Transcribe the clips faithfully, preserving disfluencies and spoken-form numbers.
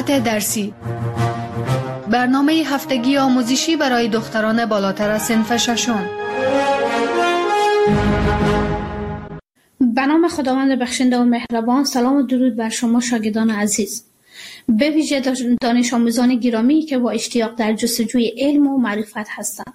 مقاطع درسی، برنامه هفتگی آموزشی برای دختران بالاتر از صنف ششم. به نام خداوند بخشنده و مهربان. سلام و درود بر شما شاگردان عزیز، به ویژه دانش آموزان گرامی که با اشتیاق در جستجوی علم و معرفت هستند.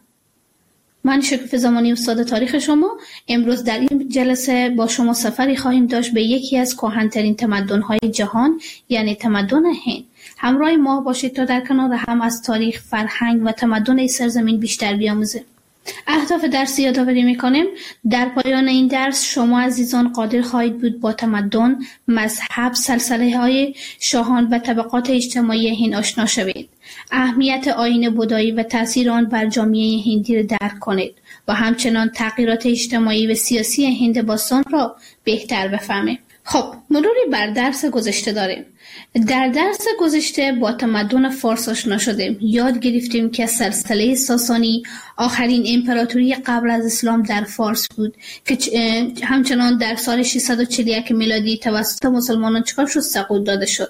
من شکوفه زمانی استاد تاریخ شما. امروز در این جلسه با شما سفری خواهیم داشت به یکی از کهن‌ترین تمدن‌های جهان، یعنی تمدن هند. همراه ما باشید تا در کنار هم از تاریخ، فرهنگ و تمدن این سرزمین بیشتر بیاموزیم. اهداف درس یادآوری می‌کنیم. در پایان این درس شما عزیزان قادر خواهید بود با تمدن، مذهب، سلسله‌های شاهان و طبقات اجتماعی هند آشنا شوید. اهمیت آیین بودایی و تأثیر آن بر جامعه هندی را درک کنید و همچنان تغییرات اجتماعی و سیاسی هند باستان را بهتر بفهمید. خب، مروری بر درس گذشته داریم. در درس گذشته با تمدن فارس آشنا شدیم. یاد گرفتیم که سلسله ساسانی آخرین امپراتوری قبل از اسلام در فارس بود که همچنان در سال ششصد و چهل و یک میلادی توسط مسلمانان چکار شد سقوط داده شد.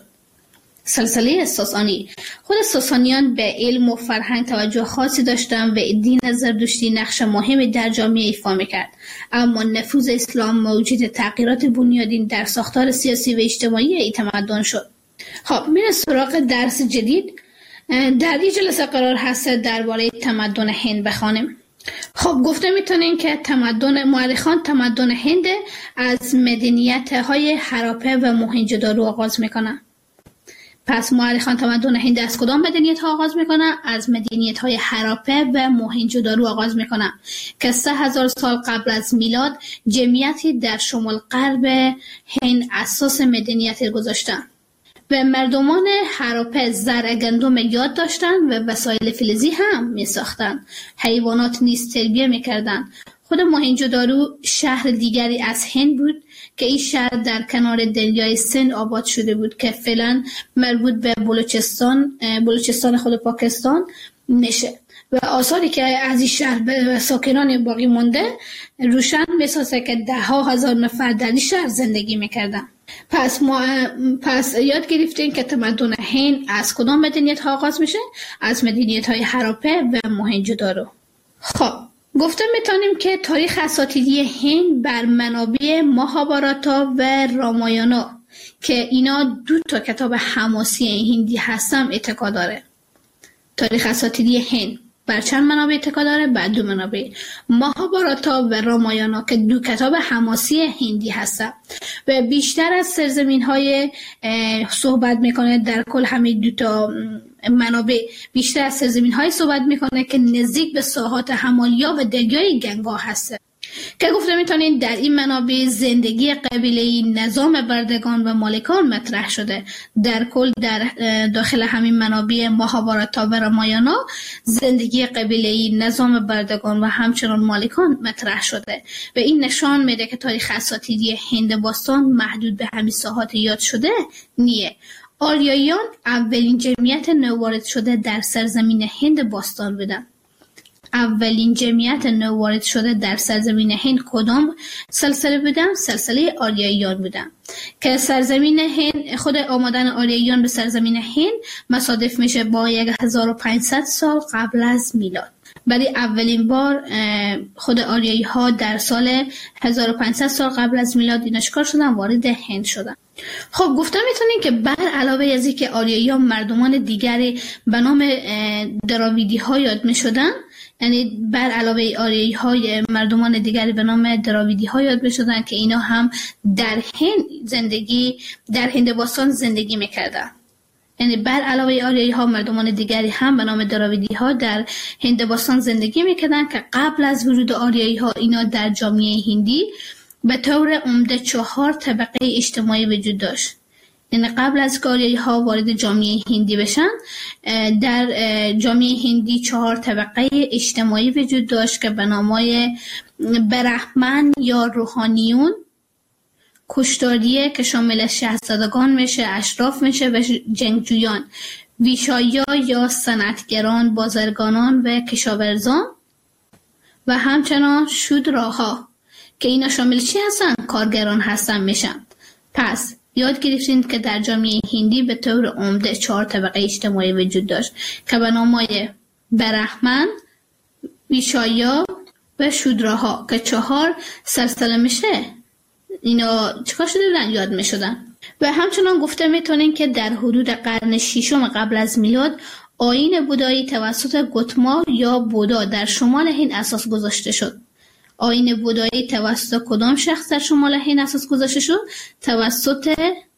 سلسله ساسانی. خود ساسانیان به علم و فرهنگ توجه خاصی داشتند و دین زرتشتی نقش مهمی در جامعه ایفا می‌کرد، اما نفوذ اسلام موجب تغییرات بنیادین در ساختار سیاسی و اجتماعی این تمدن شد. خب، میریم سراغ درس جدید. در این جلسه قرار هست درباره تمدن هند بخوانیم. خب، گفته میتونیم که تمدن مورخان تمدن هند از مدنیت‌های هراپه و موهنجودارو آغاز میکنن. پس مورخان تمدن هند از کدام مدنیت ها آغاز میکنن؟ از مدنیت های هراپه و موهنجودارو آغاز میکنن که سه هزار سال قبل از میلاد جمعیتی در شمال غرب هند اساس مدنیت گذاشتن. و مردمان هراپه زرع گندم یاد داشتن و وسایل فلزی هم میساختن. حیوانات نیز تربیه میکردن. خود موهنجودارو شهر دیگری از هند بود که این شهر در کنار دریای سند آباد شده بود که فعلا مربوط به بلوچستان بلوچستان خود پاکستان میشه و آثاری که از این شهر به ساکنان باقی مونده روشن میسازه که ده ها هزار نفر در این شهر زندگی میکردن. پس ما پس یاد گرفتیم که تمدن هند از کدام مدنیت ها آغاز میشه؟ از مدنیت های هراپه و موهنجودارو. خب، گفته میتونیم که تاریخ اساطیری هند بر منابع ماهاباراتا و رامایانا که اینا دو تا کتاب حماسی هندی هستن اتکا داره. تاریخ اساطیری هند بر چند منابع اتکا داره؟ بر دو منابع، ماهاباراتا و رامایانا که دو کتاب حماسی هندی هستن و بیشتر از سرزمین های صحبت میکنه. در کل همین دو تا منابع بیشتر از سرزمین های صحبت میکنه که نزدیک به ساحات همالیا و دریای گنگا هست که گفته میتونین در این منابع زندگی قبیله‌ای، نظام بردگان و مالکان مطرح شده. در کل در داخل همین منابع ماهاباراتا و رامایانا زندگی قبیله‌ای، نظام بردگان و همچنان مالکان مطرح شده و این نشان میده که تاریخ اساطیری هند باستان محدود به همین ساحات یاد شده نیه. آریاییان اولین جمعیت نووارد شده در سرزمین هند باستان بودند. اولین جمعیت نووارد شده در سرزمین هند کدام سلسله بودن؟ سلسله آریاییان بودن که سرزمین هند خود آمدن آریاییان به سرزمین هند مصادف میشه با هزار و پانصد سال قبل از میلاد. برای اولین بار خود آریایی ها در سال هزار و پانصد سال قبل از میلاد اینا چیکار شدن؟ وارد هند شدن. خب، گفتم میتونین که بر علاوه از اینکه آریایی ها مردمان دیگری به نام دراویدی ها یاد میشدن، یعنی بر علاوه آریایی های مردمان دیگری به نام دراویدی ها یاد میشدن که اینا هم در هند زندگی در هند باستان زندگی میکردن. یعنی بر علاوه آریایی ها مردمان دیگری هم به نام دراویدی ها در هند باستان زندگی میکردن که قبل از ورود آریایی ها اینا در جامعه هندی به طور عمده چهار طبقه اجتماعی وجود داشت. یعنی قبل از که آریایی ها وارد جامعه هندی بشن در جامعه هندی چهار طبقه اجتماعی وجود داشت که به نامای برهمن یا روحانیون، کشتاریه که شامل شاهزادگان میشه، اشراف میشه و جنگجویان، ویشایا یا صنعتگران، بازرگانان و کشاورزان و همچنان شودراها که اینا شامل چی هستن؟ کارگران هستن میشن. پس یاد گرفتین که در جامعه هندی به طور عمده چهار طبقه اجتماعی وجود داشت که به نامای برهمن، ویشایا و شودراها که چهار سلسله میشه. اینا چیکار شده بودن؟ یاد میشدن. و همچنان گفته میتونین که در حدود قرن ششم قبل از میلاد آیین بودایی توسط گوتما یا بودا در شمال هند اساس گذاشته شد. آیین بودایی توسط کدام شخص در شمال هند اساس گذاشته شد؟ توسط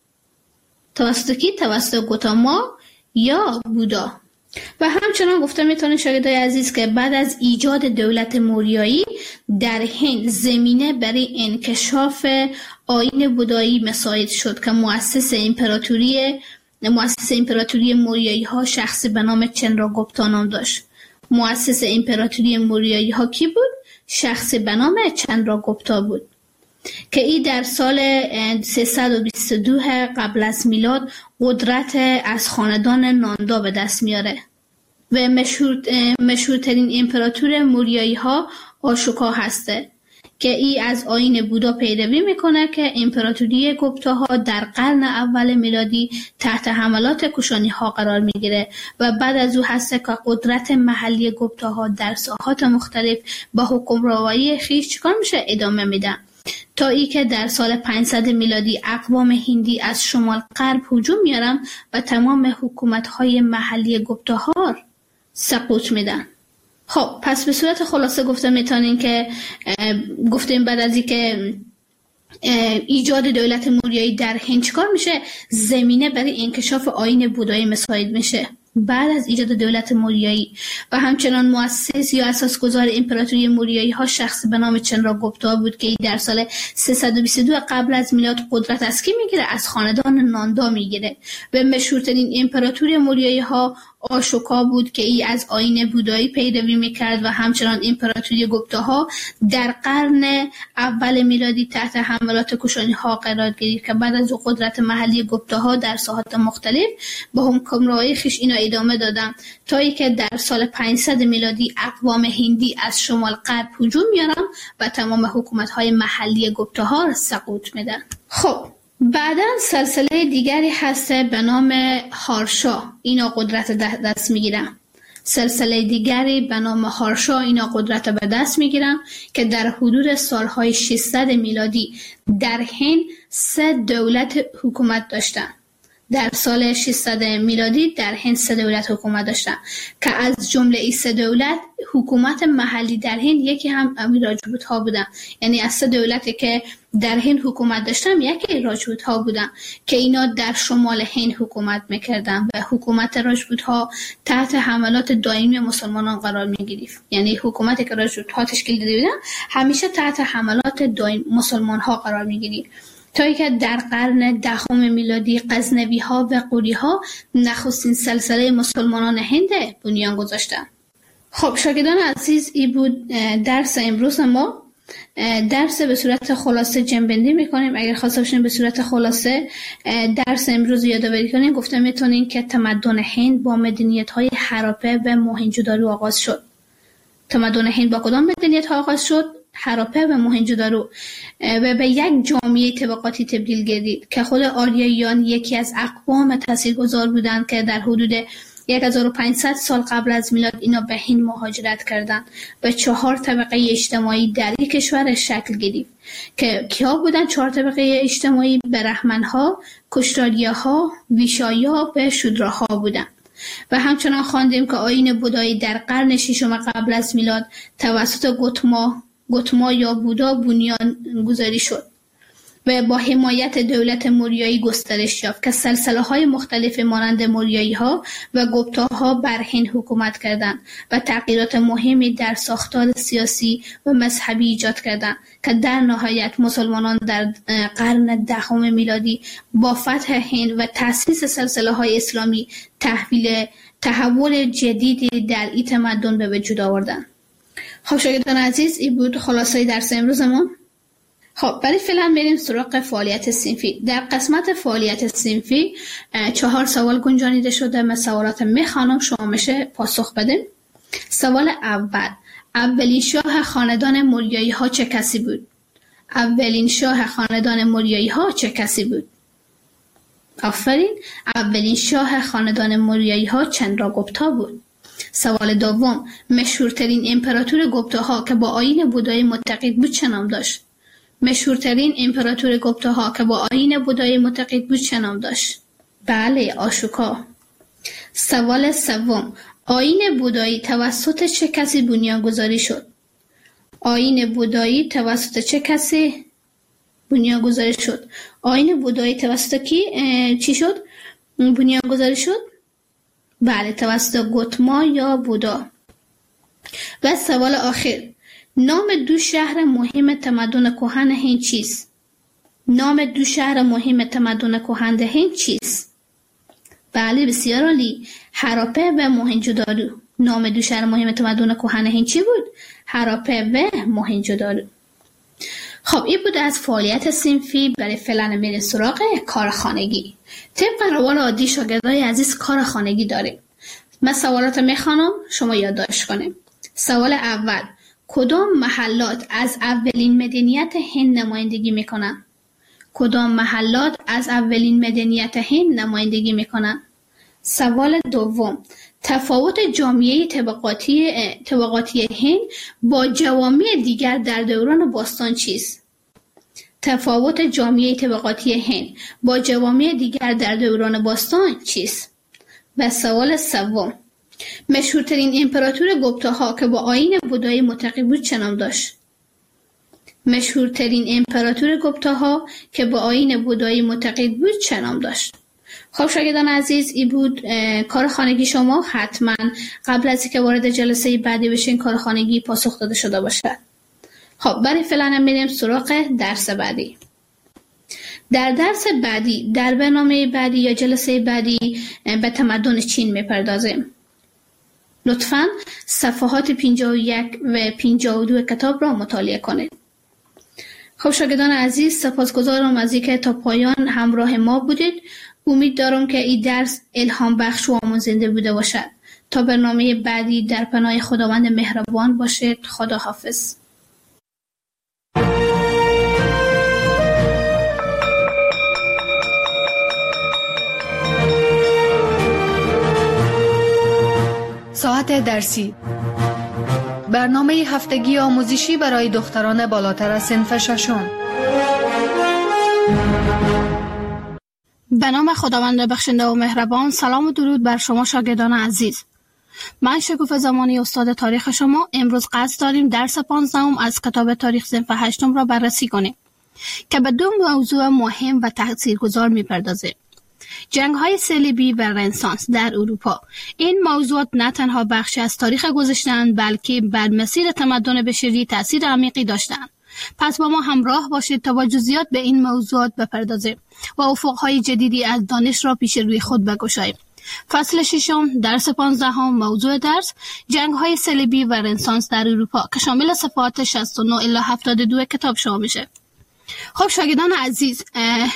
توسط کی؟ توسط گوتما یا بودا. و همچنان گفته میتونین شاگردای عزیز که بعد از ایجاد دولت موریایی در هند زمینه برای انکشاف آیین بودایی مساعد شد که مؤسس امپراتوری مؤسس امپراتوری موریایی ها شخصی به نام چندراگوپتا نام داشت. مؤسس امپراتوری موریایی ها کی بود؟ شخصی به نام چندراگوپتا بود که ای در سال سیصد و بیست و دو قبل از میلاد قدرت از خاندان ناندا به دست میاره و مشهور مشهورترین امپراتور موریایی ها آشوکا هسته که ای از آیین بودا پیروی میکنه که امپراتوری گوپتاها در قرن اول میلادی تحت حملات کوشانی ها قرار میگیره و بعد از او هسته که قدرت محلی گوپتاها در ساحات مختلف با حکمرانی خویش چیکار میشه؟ ادامه میدن تا ای که در سال پانصد میلادی اقوام هندی از شمال غرب هجوم میارن و تمام حکومت‌های محلی گوپتاها سقوط میدن. خب پس به صورت خلاصه گفته میتونین که گفتیم بعد از اینکه ایجاد دولت موریایی در هند چیکار میشه؟ زمینه برای انکشاف آیین بودایی مساعد میشه بعد از ایجاد دولت موریایی. و همچنان مؤسس یا اساسگذار امپراتوری موریایی ها شخصی به نام چندراگوپتا بود که در سال سیصد و بیست و دو قبل از میلاد قدرت از کی میگیره؟ از خاندان ناندا میگیره. و مشهورترین امپراتوری موریایی ها آشوکا بود که ای از آیین بودایی پیروی میکرد و همچنان امپراتوری گوپتاها در قرن اول میلادی تحت حملات کوشانی ها قرار گرفت که بعد از او قدرت محلی گوپتاها در ساحات مختلف با حکمرانی خویش اینا ادامه دادن تا ای که در سال پانصد میلادی اقوام هندی از شمال غرب هجوم میارن و تمام حکومت های محلی گوپتاها را سقوط میدن. خب بعدا سلسله دیگری هسته به نام هارشا، اینا قدرت دست میگیرن. سلسله دیگری به نام هارشا اینا قدرت به دست میگیرن که در حدود سالهای ششصد میلادی در هند سه دولت حکومت داشتن. در سال ششصد میلادی در هند سه دولت حکومت داشتن که از جمله این سه دولت حکومت محلی در هند یکی هم امیر راجپوت ها بودن. یعنی از سه دولتی که در هند حکومت داشتن یکی راجپوت ها بودن که اینا در شمال هند حکومت میکردن و حکومت راجپوت ها تحت حملات دائمی مسلمانان قرار میگرفت. یعنی حکومتی که راجپوت ها تشکیل داده بودن همیشه تحت حملات دائمی مسلمان ها قرار میگرفت تا اینکه در قرن دهم میلادی غزنوی ها و غوری ها نخستین سلسله مسلمانان هند بنیان گذاشتند. خب شاگردان عزیز، این بود درس امروز ما. درس به صورت خلاصه جنبندی میکنیم. اگر خواسته باشین به صورت خلاصه درس امروز یادآوری کنیم، گفته میتونیم که تمدن هند با مدنیت های هراپه و موهنجودارو آغاز شد. تمدن هند با کدام مدنیت ها آغاز شد؟ هراپه و موهنجودارو و به یک جامعه طبقاتی تبدیل گردید که خود آریاییان یکی از اقوام تاثیرگذار بودند که در حدود هزار و پانصد سال قبل از میلاد اینا به هند مهاجرت کردند و چهار طبقه اجتماعی در یک کشور شکل گرفت که کیا بودن؟ چهار طبقه اجتماعی: برهمن‌ها، کشتاریاها، ویشایا و شودراها بودند. و همچنان خواندیم که آیین بودایی در قرن ششم قبل از میلاد توسط گوتما گوتما یا بودا بنیان گذاری شد و با حمایت دولت موریایی گسترش یافت که سلسله های مختلف مانند موریایی ها و گوپتا ها بر هند حکومت کردند و تغییرات مهمی در ساختار سیاسی و مذهبی ایجاد کردند که در نهایت مسلمانان در قرن دهم میلادی با فتح هند و تأسیس سلسله های اسلامی تحویل تحول جدیدی در این تمدن به وجود آوردند. خب شاگردان عزیز، این بود خلاصه درس امروزمون. خب برای فعلا بریم سراغ فعالیت صنفی. در قسمت فعالیت صنفی چهار سوال گنجانیده شده. من سوالات میخوانم، شما میشه پاسخ بدین. سوال اول: اولین شاه خاندان موریایی ها چه کسی بود؟ اولین شاه خاندان موریایی ها چه کسی بود؟ آفرین. اولین شاه خاندان موریایی ها چندراگوپتا بود. سوال دوم، مشهورترین امپراتور گوپتاها که با آیین بودایی معتقد بود چه نام داشت؟ مشهورترین امپراتور گوپتاها که با آیین بودایی معتقد بود چه نام داشت؟ بله، آشوکا. سوال سوم، آیین بودایی توسط چه کسی بنیانگذاری شد؟ آیین بودایی توسط چه کسی بنیانگذاری شد؟ آیین بودایی توسط کی چی شد؟ بنیانگذاری شد؟ بله، توسط گوتما یا بودا. و سوال آخر، نام دو شهر مهم تمدن کهن هند چیست؟ نام دو شهر مهم تمدن کهن هند چیست؟ بله، بسیار عالی. هراپه و موهنجودارو. نام دو شهر مهم تمدن کهن هند چی بود؟ هراپه و موهنجودارو. خب این بود از فعالیت صنفی. برای فعلا میریم سراغ کار خانگی. طبق روال عادی شاگردای عزیز کار خانگی داریم. من سوالات میخوانم، شما یادداشت کنیم. سوال اول، کدام محلات از اولین مدنیت هند نمایندگی میکنن؟ کدام محلات از اولین مدنیت هند نمایندگی میکنن؟ سوال دوم، تفاوت جامعه طبقاتی طبقاتی هند با جوامع دیگر در دوران باستان چیست؟ تفاوت جامعه طبقاتی هند با جوامع دیگر در دوران باستان چیست؟ و سوال سوم، مشهورترین امپراتور گوپتاها که با آیین بودایی معتقد بود چه نام داشت؟ مشهورترین امپراتور گوپتاها که با آیین بودایی معتقد بود چه نام داشت؟ خب شاگردان عزیز، این بود کار خانگی شما. حتما قبل از اینکه وارد جلسه بعدی بشین کار خانگی پاسخ داده شده باشد. خب برای فعلا میریم سراغ درس بعدی. در درس بعدی، در برنامه بعدی یا جلسه بعدی به تمدن چین میپردازیم. لطفاً صفحات پنجاه و یک و پنجاه و دو کتاب را مطالعه کنید. خب شاگردان عزیز، سپاسگزارم از اینکه تا پایان همراه ما بودید. امید دارم که این درس الهام بخش و آموزنده بوده باشد. تا برنامه بعدی در پناه خداوند مهربان باشید. خدا حافظ. ساعت درسی، برنامه هفتگی آموزشی برای دختران بالاتر از صنف ششم. به نام خداوند بخشنده و مهربان. سلام و درود بر شما شاگردان عزیز. من شکوفه زمانی استاد تاریخ شما. امروز قصد داریم درس پانزدهم از کتاب تاریخ صنف هشتم را بررسی کنیم که به دو موضوع مهم و تاثیرگذار می‌پردازه: جنگ های صلیبی و رنسانس در اروپا. این موضوعات نه تنها بخشی از تاریخ گذشته‌اند بلکه بر مسیر تمدن بشری تاثیر عمیقی داشتند. پس با ما همراه باشید تا با جزئیات به این موضوعات بپردازیم و افق‌های جدیدی از دانش را پیش روی خود بگشاییم. فصل ششم، درس پانزدهم. موضوع درس: جنگ های صلیبی و رنسانس در اروپا که شامل صفحات شصت و نه الی هفتاد و دو کتاب شما میشه. خب شاگردان عزیز،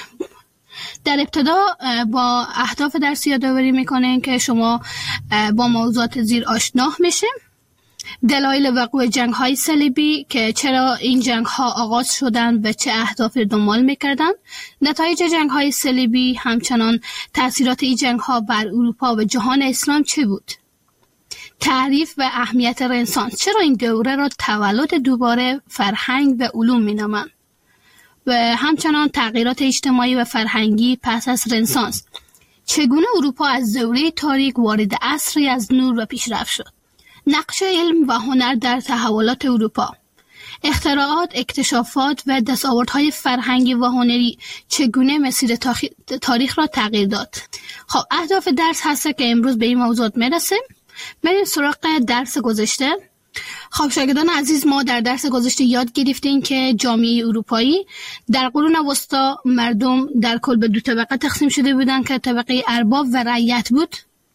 در ابتدا با اهداف درسی یادآوری میکنین که شما با موضوعات زیر آشنا میشیم. دلایل وقوع جنگ های صلیبی که چرا این جنگ ها آغاز شدن و چه اهدافی دنبال میکردن، نتایج جنگ های صلیبی، همچنان تاثیرات این جنگ ها بر اروپا و جهان اسلام چه بود، تعریف و اهمیت رنسانس، چرا این دوره را تولد دوباره فرهنگ و علوم مینامند، و همچنان تغییرات اجتماعی و فرهنگی پس از رنسانس، چگونه اروپا از دوره تاریک وارد عصری از نور و پیشرفت شد، نقش علم و هنر در تحولات اروپا، اختراعات، اکتشافات و دستاوردهای فرهنگی و هنری چگونه مسیر تاریخ را تغییر داد. خب اهداف درس هست که امروز به این موضوعات میرسیم. بریم سراغ درس گذشته. خب شاگردان عزیز، ما در درس گذشته یاد گرفتیم که جامعه اروپایی در قرون وسطا مردم در کل به دو طبقه تقسیم شده بودند که طبقه ارباب و رعیت بود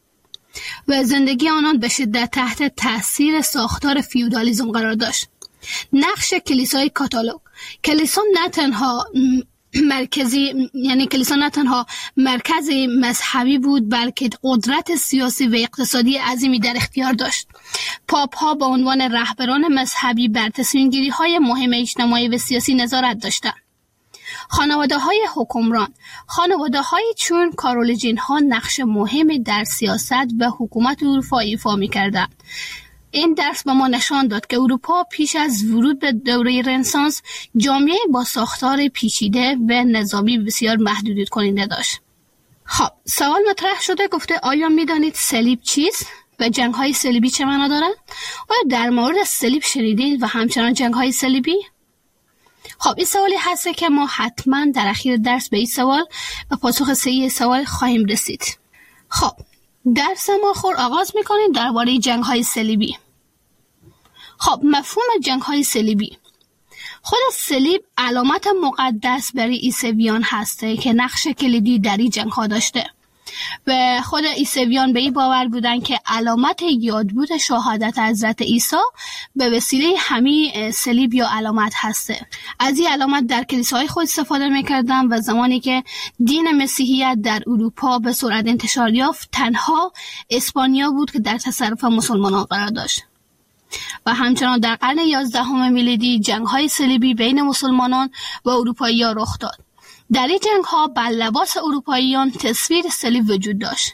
و زندگی آنان به شدت تحت تاثیر ساختار فیودالیسم قرار داشت. نقش کلیسای کاتولیک، کلیسا نه تنها مرکزی یعنی کلیسا نه تنها مرکز مذهبی بود بلکه قدرت سیاسی و اقتصادی عظیمی در اختیار داشت. پاپ ها به عنوان رهبران مذهبی بر تصمیم گیری های مهم اجتماعی و سیاسی نظارت داشتند. خانواده های حکمران، خانواده های چون کارولینجین ها نقش مهمی در سیاست و حکومت اروپا ایفا می کردند. این درس به ما نشان داد که اروپا پیش از ورود به دوره رنسانس جامعه با ساختار پیچیده و نظامی بسیار محدود کننده داشت. خب سوال مطرح شده، گفته آیا میدانید صلیب چیست و جنگ های صلیبی چه معنا دارند؟ آیا در مورد صلیب شنیدید و همچنان جنگ های صلیبی؟ خب این سوالی هست که ما حتما در اخیر درس به این سوال و پاسخ صحیح سوال خواهیم رسید. خب درس ما خور آغاز میکنیم درباره جنگ های صلیبی. خب مفهوم جنگ های صلیبی، خود صلیب علامت مقدس برای عیسویان هسته که نقش کلیدی در این جنگ ها داشته و خود عیسویان به این باور بودن که علامت یادبود شهادت حضرت عیسی به وسیله همین صلیب یا علامت هسته. از این علامت در کلیساهای خود استفاده میکردن و زمانی که دین مسیحیت در اروپا به سرعت انتشار یافت تنها اسپانیا بود که در تصرف مسلمانان قرار داشت. و همچنان در قرن یازدهم میلادی جنگ‌های صلیبی بین مسلمانان و اروپایی‌ها رخ داد. در این جنگ‌ها بر لباس اروپاییان تصویر صلیب وجود داشت.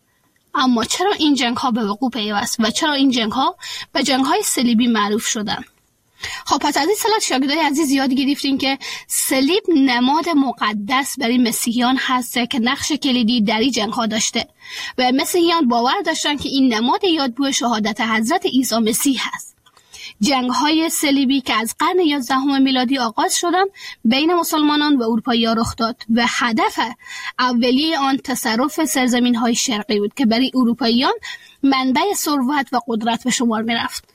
اما چرا این جنگ‌ها به وقوع پیوست و چرا این جنگ‌ها به جنگ‌های صلیبی معروف شدند؟ خب پس از این سلات شاگردای عزیز یاد گرفتیم که صلیب نماد مقدس برای مسیحیان هست که نقش کلیدی در این جنگ‌ها داشته و مسیحیان باور داشتن که این نماد یادبود شهادت حضرت عیسی مسیح است. جنگ‌های صلیبی که از قرن یازدهم میلادی آغاز شدند بین مسلمانان و اروپایی‌ها رخ داد و هدف اولیه آن تصرف سرزمین‌های شرقی بود که برای اروپاییان منبع ثروت و قدرت به شمار می‌رفت.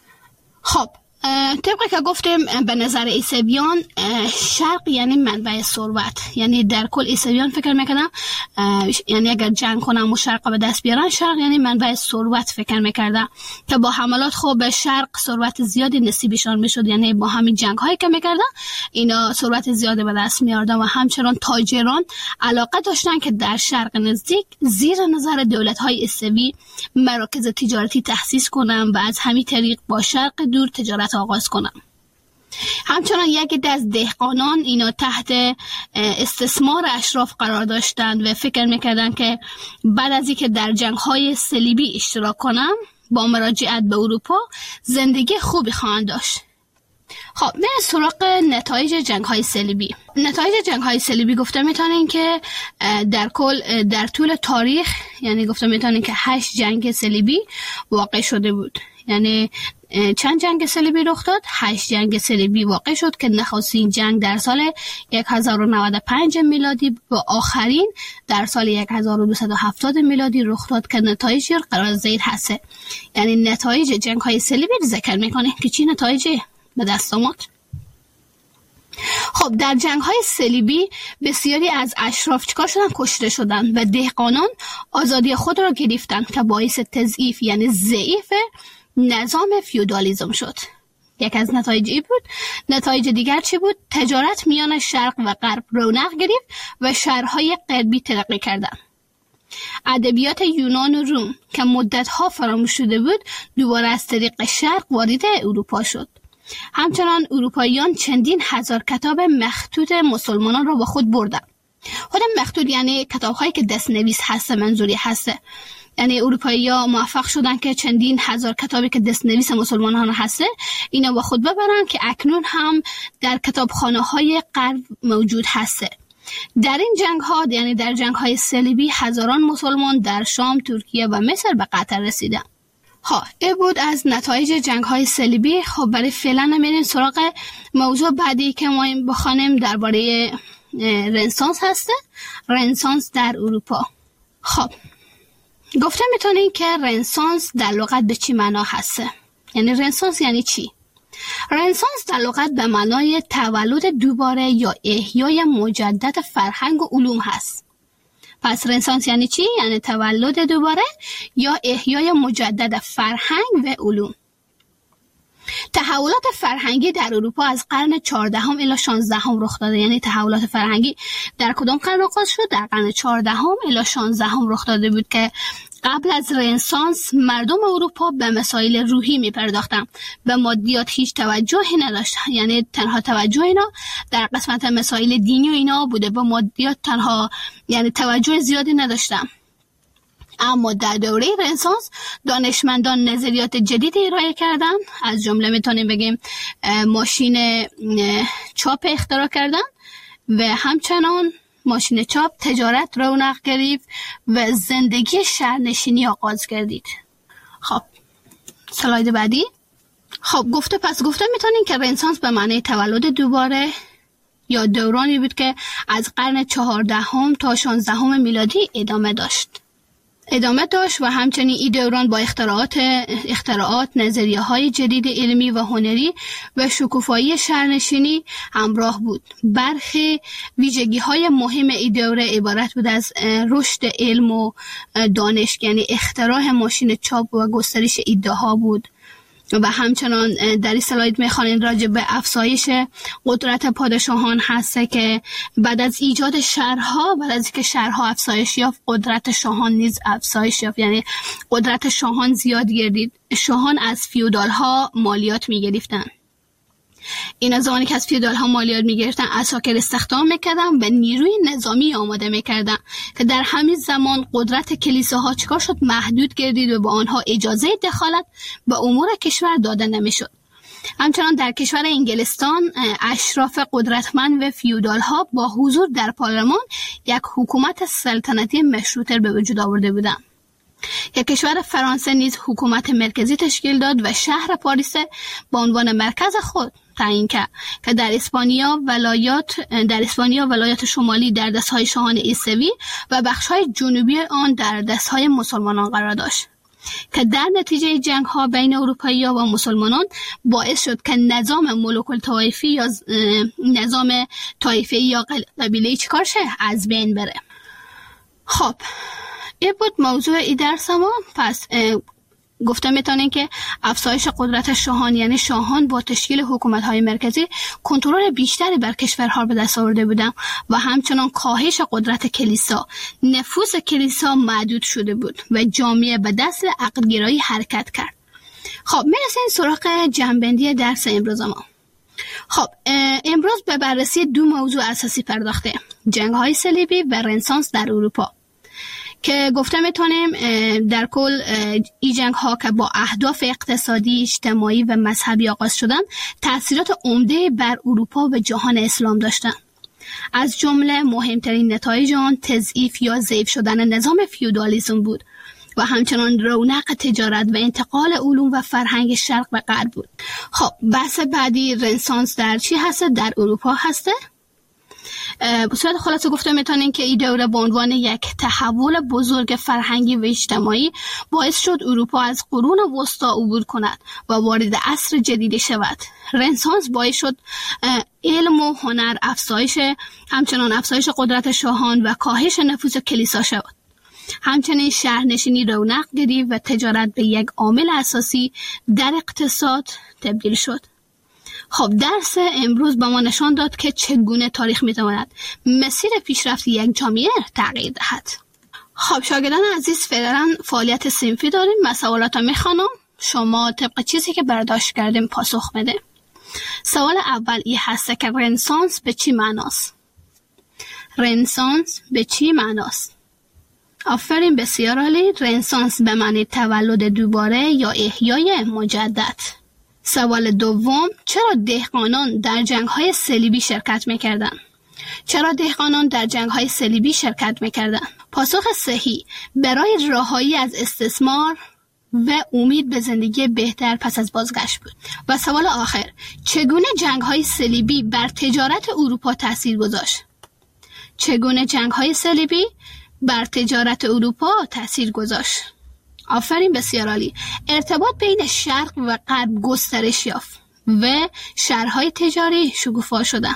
خب طبقه که گفتیم به نظر عیسویان شرق یعنی منبع ثروت، یعنی در کل عیسویان فکر میکنن یعنی اگر جنگ کنن و شرق به دست بیارن شرق یعنی منبع ثروت فکر میکردن که با حملات خوب به شرق ثروت زیادی نصیبشان میشد، یعنی با همین جنگ هایی که میکردن اینا ثروت زیادی به دست میاردن و همچنان تاجران علاقه داشتن که در شرق نزدیک زیر نظر دولت های عیسوی مراکز تجارتی تأسیس کنن و از همین طریق با شرق دور تجارت آغاز کنم. همچنان یکی از دهقانان اینا تحت استثمار اشراف قرار داشتند و فکر میکردن که بعد از اینکه در جنگ‌های صلیبی اشتراک کنم با مراجعت به اروپا زندگی خوبی خواهند داشت. خب به سراغ نتایج جنگ‌های صلیبی. نتایج جنگ‌های صلیبی گفته میتونن که در کل در طول تاریخ یعنی گفته میتونن که هشت جنگ صلیبی واقع شده بود. یعنی چند جنگ صلیبی رخ داد؟ هشت جنگ صلیبی واقع شد که نخستین جنگ در سال هزار و نود و پنج میلادی و آخرین در سال هزار و دویست و هفتاد میلادی رخ داد که نتایج قرار ذکر هست. یعنی نتایج جنگ های صلیبی ذکر میکنه که چی نتایجی به دست آمد. خب در جنگ های صلیبی بسیاری از اشراف چکار شدن؟ کشته شدن و دهقانان آزادی خود را گرفتن که باعث تضعیف یعنی ضعیف نظام فیودالیسم شد. یک از نتایج ای بود. نتایج دیگر چی بود؟ تجارت میان شرق و غرب رونق گرفت و شهرهای غربی ترقی کردند. ادبیات یونان و روم که مدت‌ها فراموش شده بود دوباره از طریق شرق وارد اروپا شد. همچنان اروپاییان چندین هزار کتاب مخطوط مسلمانان را با خود بردند. خود مخطوط یعنی کتاب‌هایی که دست‌نویس هست، منظوری هست. یعنی اروپایی‌ها موفق شدن که چندین هزار کتابی که دست‌نویس مسلمانان هست اینا با خود ببرن که اکنون هم در کتابخانه‌های غرب موجود هست. در این جنگ‌ها یعنی در جنگ‌های صلیبی هزاران مسلمان در شام، ترکیه و مصر به قتل رسیدند. ها این بود از نتایج جنگ‌های صلیبی. خب برای فعلا میریم سراغ موضوع بعدی که ما بخوانیم درباره رنسانس هست. رنسانس در اروپا. خب گفته میتونین که رنسانس در لغت به چی معنا هسته؟ یعنی رنسانس یعنی چی؟ رنسانس در لغت به معنای تولد دوباره یا احیای مجدد فرهنگ و علوم هست. پس رنسانس یعنی چی؟ یعنی تولد دوباره یا احیای مجدد فرهنگ و علوم. تحولات فرهنگی در اروپا از قرن چهاردهم الی شانزدهم رخ داده. یعنی تحولات فرهنگی در کدام قرن آغاز شد؟ در قرن چهاردهم الی شانزدهم رخ داده بود که قبل از رنسانس مردم اروپا به مسائل روحی می پرداختن، به مادیات هیچ توجهی نداشتن. یعنی تنها توجه اینا در قسمت مسائل دینی و اینا بوده، به مادیات تنها یعنی توجه زیادی نداشتن. اما در دوره رنسانس دانشمندان نظریات جدید ارائه کردن، از جمله میتونیم بگیم ماشین چاپ اختراع کردن و همچنان ماشین چاپ تجارت رونق گرفت و زندگی شهرنشینی آغاز گردید. خب سلاید بعدی. خب گفته پس گفته میتونیم که رنسانس به معنی تولد دوباره یا دورانی بود که از قرن چهاردهم تا شانزدهم میلادی ادامه داشت. ادامه داشت و همچنین این دوران با اختراعات اختراعات نظریه‌های جدید علمی و هنری و شکوفایی شهرنشینی همراه بود. برخی ویژگی‌های مهم این دوره عبارت بود از رشد علم و دانش، یعنی اختراع ماشین چاپ و گسترش ایده‌ها بود. و همچنان در این سلاید میخوانید راجع به افزایش قدرت پادشاهان هسته که بعد از ایجاد شهرها، بعد از اینکه شهرها افزایش یافت، قدرت شاهان نیز افزایش یافت، یعنی قدرت شاهان زیاد گردید. شاهان از فیودال ها مالیات میگرفتن. این زمانی که از فیودال ها مالیات میگرفتن اساکر استخدام میکردن و نیروی نظامی آماده میکردن که در همین زمان قدرت کلیساها چکار شد؟ محدود گردید و به آنها اجازه دخالت به امور کشور داده نمیشد. همچنان در کشور انگلستان اشراف قدرتمند و فیودال ها با حضور در پارلمان یک حکومت سلطنتی مشروطه به وجود آورده بودند. که کشور فرانسه نیز حکومت مرکزی تشکیل داد و شهر پاریس به عنوان مرکز خود تعیین کرد که در اسپانیا ولایات در اسپانیا ولایات شمالی در دستهای شاهان عیسوی و بخش‌های جنوبی آن در دستهای مسلمانان قرار داشت که در نتیجه جنگ‌ها بین اروپایی‌ها و مسلمانان باعث شد که نظام ملوک الطوایفی یا نظام طایفه‌ای یا قبیله‌ای چیکار شه؟ از بین بره. خب این بود موضوع ای درس ما. پس گفته میتونین که افزایش قدرت شاهان، یعنی شاهان با تشکیل حکومت‌های مرکزی کنترل بیشتری بر کشورها به دست آورده بودند و همچنان کاهش قدرت کلیسا، نفوذ کلیسا محدود شده بود و جامعه به دست عقل‌گرایی حرکت کرد. خب میرسیم سراغ جنبندی درس امروز ما. خب امروز به بررسی دو موضوع اساسی پرداخته: جنگ‌های صلیبی و رنسانس در اروپا، که گفته میتونیم در کل این جنگ ها که با اهداف اقتصادی، اجتماعی و مذهبی آغاز شدن تأثیرات عمده بر اروپا و جهان اسلام داشتند. از جمله مهمترین نتایج آن تضعیف یا ضعیف شدن نظام فیودالیسم بود و همچنان رونق تجارت و انتقال علوم و فرهنگ شرق و غرب بود. خب بحث بعدی رنسانس در چی هست؟ در اروپا هسته. به صورت خلاصه گفته میتونین که این دوره به عنوان یک تحول بزرگ فرهنگی و اجتماعی باعث شد اروپا از قرون وسطا عبور کند و وارد عصر جدیدی شود. رنسانس باعث شد علم و هنر افزایش، همچنان افزایش قدرت شاهان و کاهش نفوذ کلیسا شد. همچنین شهرنشینی رونق گرفت و تجارت به یک عامل اساسی در اقتصاد تبدیل شد. خب درس امروز به ما نشان داد که چگونه تاریخ میتواند مسیر پیشرفت یک جامعه تغییر دهد. خب شاگردان عزیز، فعلا فعالیت صنفی داریم. مسئولات رو میخوانم، شما طبق چیزی که برداشت کردیم پاسخ بده. سوال اول این هست که رنسانس به چی معناست؟ رنسانس به چی معناست؟ آفرین، بسیار عالی. رنسانس به معنی تولد دوباره یا احیای مجدد. سوال دوم، چرا دهقانان در جنگ‌های صلیبی شرکت می‌کردند؟ چرا دهقانان در جنگ‌های صلیبی شرکت می‌کردند؟ پاسخ صحیح، برای رهایی از استثمار و امید به زندگی بهتر پس از بازگشت بود. و سوال آخر، چگونه جنگ‌های صلیبی بر تجارت اروپا تأثیر گذاشت؟ چگونه جنگ‌های صلیبی بر تجارت اروپا تأثیر گذاشت؟ آفرین، بسیار عالی. ارتباط بین شرق و غرب گسترش یافت و شهرهای تجاری شکوفا شدند.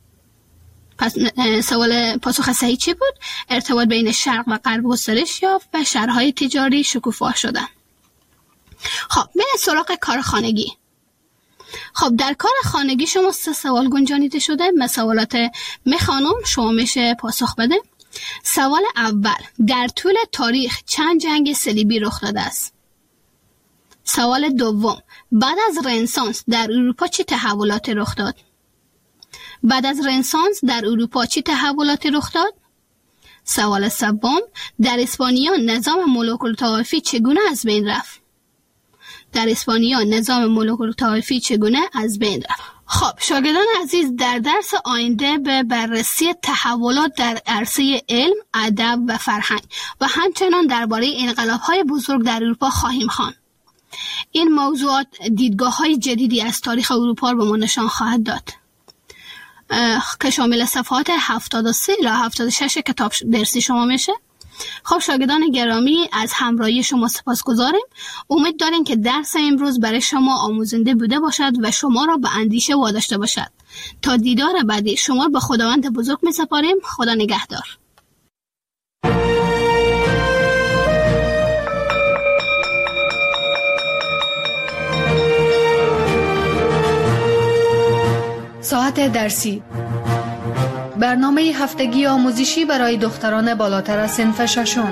پس سوال پاسخ صحیح چی بود؟ ارتباط بین شرق و غرب گسترش یافت و شهرهای تجاری شکوفا شدند. خب بریم سراغ کار خانگی. خب در کار خانگی شما سه سوال گنجانیده شده. من سوالات میخوانم، شما میشه پاسخ بده. سوال اول، در طول تاریخ چند جنگ صلیبی رخ داده است؟ سوال دوم، بعد از رنسانس در اروپا چه تحولاتی رخ داد؟ بعد از رنسانس در اروپا چه تحولاتی رخ داد؟ سوال سوم، در اسپانیا نظام ملوک الطوایفی چگونه از بین رفت؟ در اسپانیا نظام ملوک الطوایفی چگونه از بین رفت؟ خب شاگردان عزیز، در درس آینده به بررسی تحولات در عرصه علم، ادب و فرهنگ و همچنان درباره انقلاب‌های بزرگ در اروپا خواهیم خواند. این موضوعات دیدگاه‌های جدیدی از تاریخ اروپا را به ما نشان خواهد داد که شامل صفحات هفتاد و سه الی هفتاد و شش کتاب درسی شما میشه. خب شاگردان گرامی، از همراهی شما سپاسگزاریم. امید داریم که درس امروز برای شما آموزنده بوده باشد و شما را به اندیشه واداشته باشد. تا دیدار بعدی شما را به خداوند بزرگ می سپاریم. خدا نگهدار. ساعت درسی، برنامه هفتگی آموزشی برای دختران بالاتر از صنف ششم.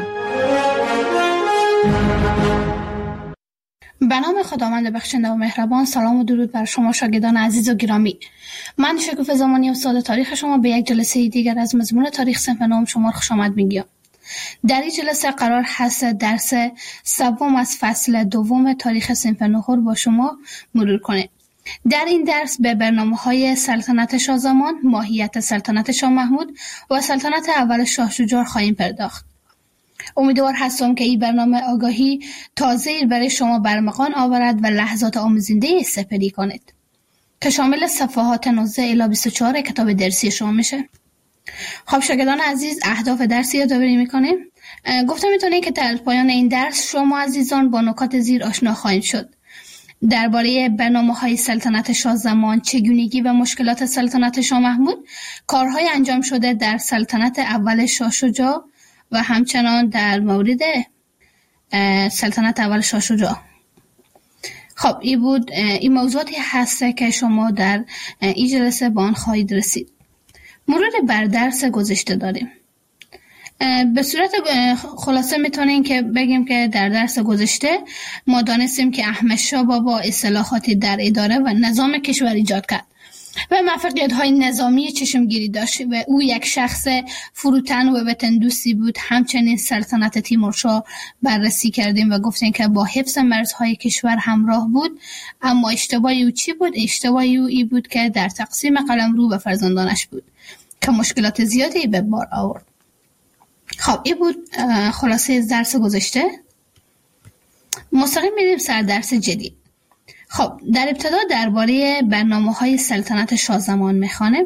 به نام خداوند بخشنده و مهربان، سلام و درود بر شما شاگردان عزیز و گرامی. من شکوفه زمانی استاد تاریخ شما به یک جلسه دیگر از مضمون تاریخ صنف نهم شما خوش آمد میگم. در این جلسه قرار هست درس سوم از فصل دوم تاریخ صنف نهم با شما مرور کنیم. در این درس به برنامه‌های سلطنت شاه زمان، ماهیت سلطنت شاه محمود و سلطنت اول شاه شجاع خواهیم پرداخت. امیدوار هستم که این برنامه آگاهی تازه‌ای برای شما برمغان آورد و لحظات آموزنده سپری کنید که شامل صفحات نوزده الی بیست و چهار کتاب درسی شما میشه. خب شاگردان عزیز، اهداف درسی یادآوری می‌کنیم. گفتم میتونید که در پایان این درس شما عزیزان با نکات زیر آشنا خواهید شد. درباره برنامه‌های سلطنت شاه زمان، چگونگی و مشکلات سلطنت شاه محمود، کارهای انجام شده در سلطنت اول شاه شجاع و همچنان در مورد سلطنت اول شاه شجاع. خب این بود، این موضوعاتی هست که شما در این جلسه با آن خواهید رسید. مرور بر درس گذشته داریم. به صورت خلاصه میتونیم که بگیم که در درس گذشته ما دانستیم که احمد شاه بابا اصلاحاتی در اداره و نظام کشور ایجاد کرد و موفقیت‌های نظامی چشمگیری داشت و او یک شخص فروتن و وطن دوستی بود. همچنین سلطنت تیمورشاه بررسی کردیم و گفتیم که با حفظ مرزهای کشور همراه بود، اما اشتباهی او چی بود؟ اشتباهی او ای بود که در تقسیم قلمرو به فرزندانش بود که مشکلات زیادی به بار آورد. خب این بود خلاصه درس گذشته. مستقیم میریم سر درس جدید. خب در ابتدا درباره برنامه‌های سلطنت شاه زمان میخوانیم.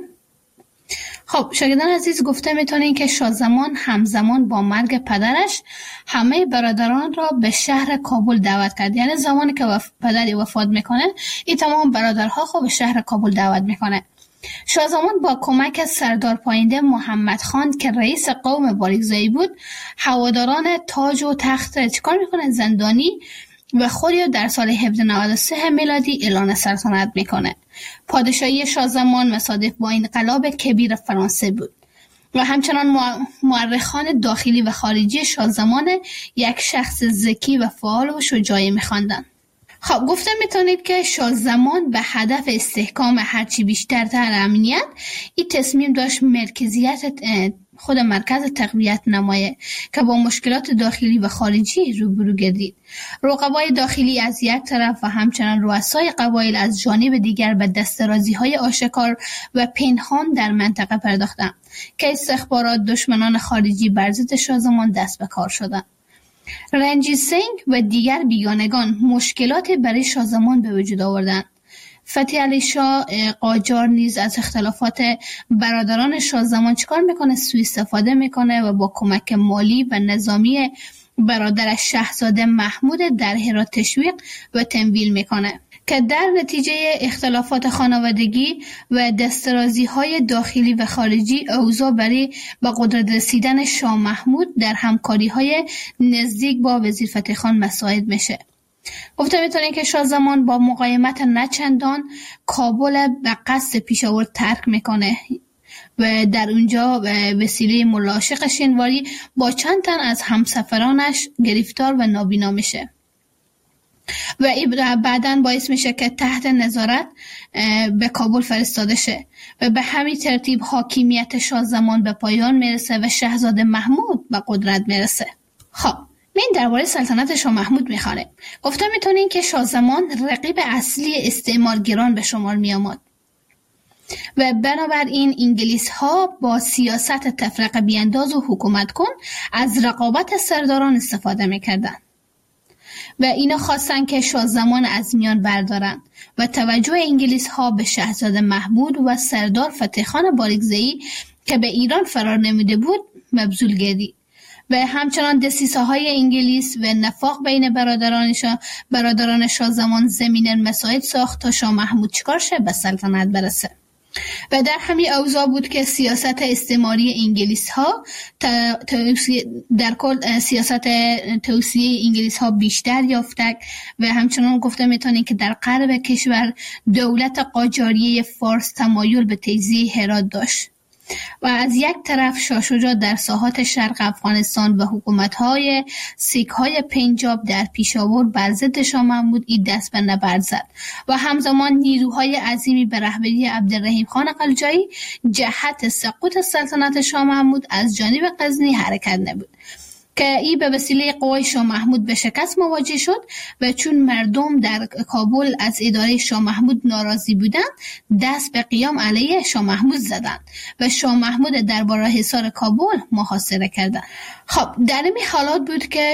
خب شاگردان عزیز، گفته میتونین که شاه زمان همزمان با مرگ پدرش همه برادران را به شهر کابل دعوت کرد. یعنی زمانی که وف... پدری وفات میکنه، این تمام برادرها خب به شهر کابل دعوت میکنه. شاه زمان با کمک سردار پاینده محمد خان که رئیس قوم باریکزایی بود، هواداران تاج و تخت چیکار میکنه؟ زندانی و خودی در سال هزار و نود و سه میلادی اعلان سلطنت میکنه. پادشاهی شاه زمان مصادف با انقلاب کبیر فرانسه بود و همچنان مورخان داخلی و خارجی شاه زمان یک شخص ذکی و فعال و شجاعی میخواندند. خب گفته میتونید که شاه زمان به هدف استحکام هرچی بیشتر تر امنیت، این تصمیم داشت مرکزیت خود مرکز تقویت نمایه که با مشکلات داخلی و خارجی روبرو گردید. رقبای داخلی از یک طرف و همچنان رؤسای قبایل از جانب دیگر به دسترازی‌های آشکار و پنهان در منطقه پرداختند که استخبارات دشمنان خارجی بر ضد شاه زمان دست به کار شدند. رنجیت سنگ و دیگر بیگانگان مشکلات برای شاه زمان به وجود آوردند. فتح علی شاه قاجار نیز از اختلافات برادران شاه زمان چیکار میکنه؟ سوء استفاده میکنه و با کمک مالی و نظامی برادرش شاهزاده محمود در هرات تشویق و تمویل میکنه که در نتیجه اختلافات خانوادگی و دسترازی‌های داخلی و خارجی اوضاع برای به قدرت رسیدن شاه محمود در همکاری‌های نزدیک با وزیر فتح خان مساعد میشه. گفته میتونیم که شاه زمان با مقاومت نچندان کابل به قصد پیشاور ترک میکنه و در اونجا به وسیله ملاحق شنواری با چند تن از همسفرانش گرفتار و نابینا میشه و بعداً باعث میشه که تحت نظارت به کابل فرستاده شه و به همین ترتیب حاکمیت شاه زمان به پایان میرسه و شاهزاده محمود به قدرت میرسه. خب من درباره سلطنت شاه محمود میخوانم. گفته میتونین که شاه زمان رقیب اصلی استعمارگران به شمار میامد و بنابراین انگلیس ها با سیاست تفرقه بیانداز و حکومت کن از رقابت سرداران استفاده میکردن و اینا خواستن که شاه زمان از میان بردارن و توجه انگلیس ها به شاهزاده محمود و سردار فتح خان باریکزئی که به ایران فرار نموده بود مبذول گردید و همچنان دسیسه های انگلیس و نفاق بین برادرانش برادران شاه زمان زمین مساعد ساخت تا شاه محمود چیکار شه به سلطنت برسه و در همین اوضاع بود که سیاست استعماری انگلیس ها در کل سیاست توسعه انگلیس ها بیشتر یافته و همچنان گفته میتونیم که در غرب کشور دولت قاجاریه فارس تمایل به تجزیه هرات داشت و از یک طرف شاه شجاع در ساحات شرق افغانستان و حکومت‌های سیک‌های پنجاب در پیشاور بر ضد شاه محمود این دست به نبرد زد و همزمان نیروهای عظیمی به رهبری عبدالرحیم خان قلجایی جهت سقوط سلطنت شاه محمود از جانب غزنی حرکت نمود که این به وسیله قوای شاه محمود به شکست مواجه شد و چون مردم در کابل از اداره شاه محمود ناراضی بودند دست به قیام علیه شاه محمود زدند و شاه محمود درباره حصار کابل محاصره کردند. خب در این حالات بود که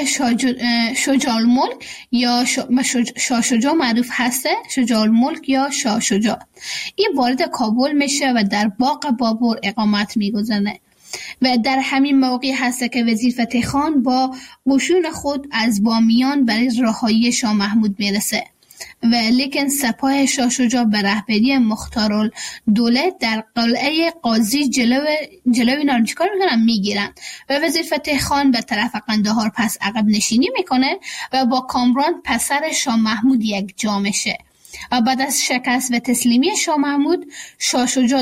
شجاع الملک یا شاه شجاع معروف هسته شجاع الملک یا شاه شجاع این وارد کابل میشه و در باغ بابر اقامت میگذاره و در همین موقع هست که وزیر فتح خان با قشون خود از بامیان برای رهایی شاه محمود میرسه و لیکن سپاه شاه شجاع به رهبری مختارالدوله در قلعه قاضی جلو جلوی اینا رو چیکار میکنن میگیرن و وزیر فتح خان به طرف قندهار پس عقب نشینی میکنه و با کامران پسر شاه محمود یک جا میشه و بعد از شکست و تسلیمی شاه محمود شاه شجاع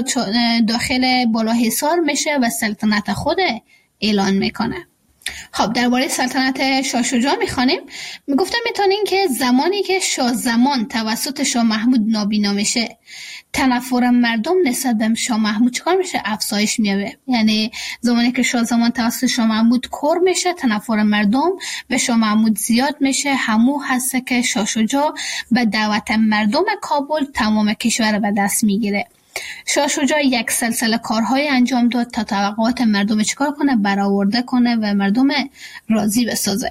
داخل بالاحصار میشه و سلطنت خود اعلان میکنه. خب درباره سلطنت شاه شجاع میخوانیم. میگفتم میتونین که زمانی که شاه زمان توسط شاه محمود نابینا میشه تنفر مردم نسبت به شاه محمود چیکار میشه؟ افزایش میابه. یعنی زمانی که شاه زمان توسط شاه محمود کور میشه تنفر مردم به شاه محمود زیاد میشه. همو هست که شاه شجاع به دعوت مردم کابل تمام کشور به دست میگیره. شاه شجاع یک سلسله کارهای انجام داد تا توقعات مردم چیکار کنه؟ برآورده کنه و مردم راضی بسازه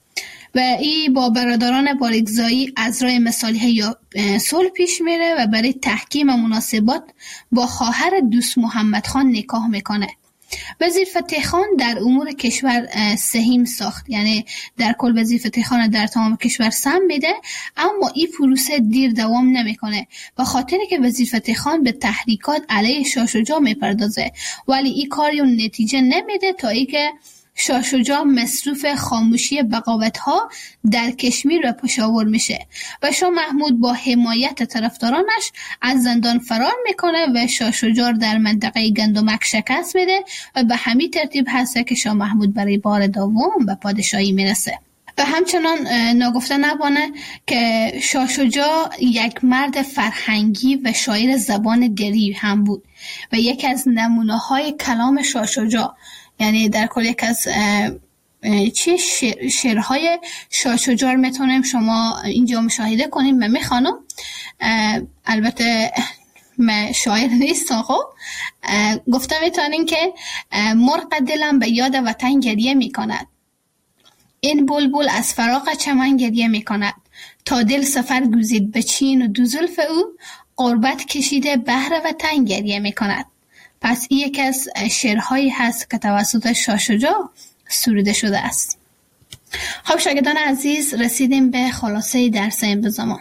و این با برادران باریکزئی از راه مصالحه یا صلح پیش میره و برای تحکیم مناسبات با خواهر دوست محمد خان نکاح میکنه. وزیر فتح خان در امور کشور سهیم ساخت، یعنی در کل وزیر فتح خان در تمام کشور سهم میده، اما این پروسه دیر دوام نمیکنه و خاطری که وزیر فتح خان به تحریکات علیه شاه شجاع میپردازه ولی این کاری اون نتیجه نمیده تا اینکه شاه شجاع مصروف خاموشی بغاوت‌ها در کشمیر و پشاور میشه و شاه محمود با حمایت طرفدارانش از زندان فرار میکنه و شاه شجاع در منطقه گندمک شکست میده و به همین ترتیب هست که شاه محمود برای بار دوم به پادشاهی میرسه. و همچنان ناگفته نبانه که شاه شجاع یک مرد فرهنگی و شاعر زبان دری هم بود و یکی از نمونه‌های کلام شاه شجاع، یعنی در کل یک از چه شعر، شعرهای شاه شجاع میتونیم شما اینجا مشاهده کنیم. من میخوانم، البته من شاعر نیستم. خب گفته میتونیم که مرغ دلم به یاد وطن گریه میکند، این بلبل از فراق چمن گریه میکند، تا دل سفر گزید به چین و دو زلف او، غربت کشیده بهر وطن گریه میکند. پس این یکی از شعرهایی هست که توسط شاه شجاع سروده شده است. خب شاگردان عزیز، رسیدیم به خلاصه درس امروز زمان.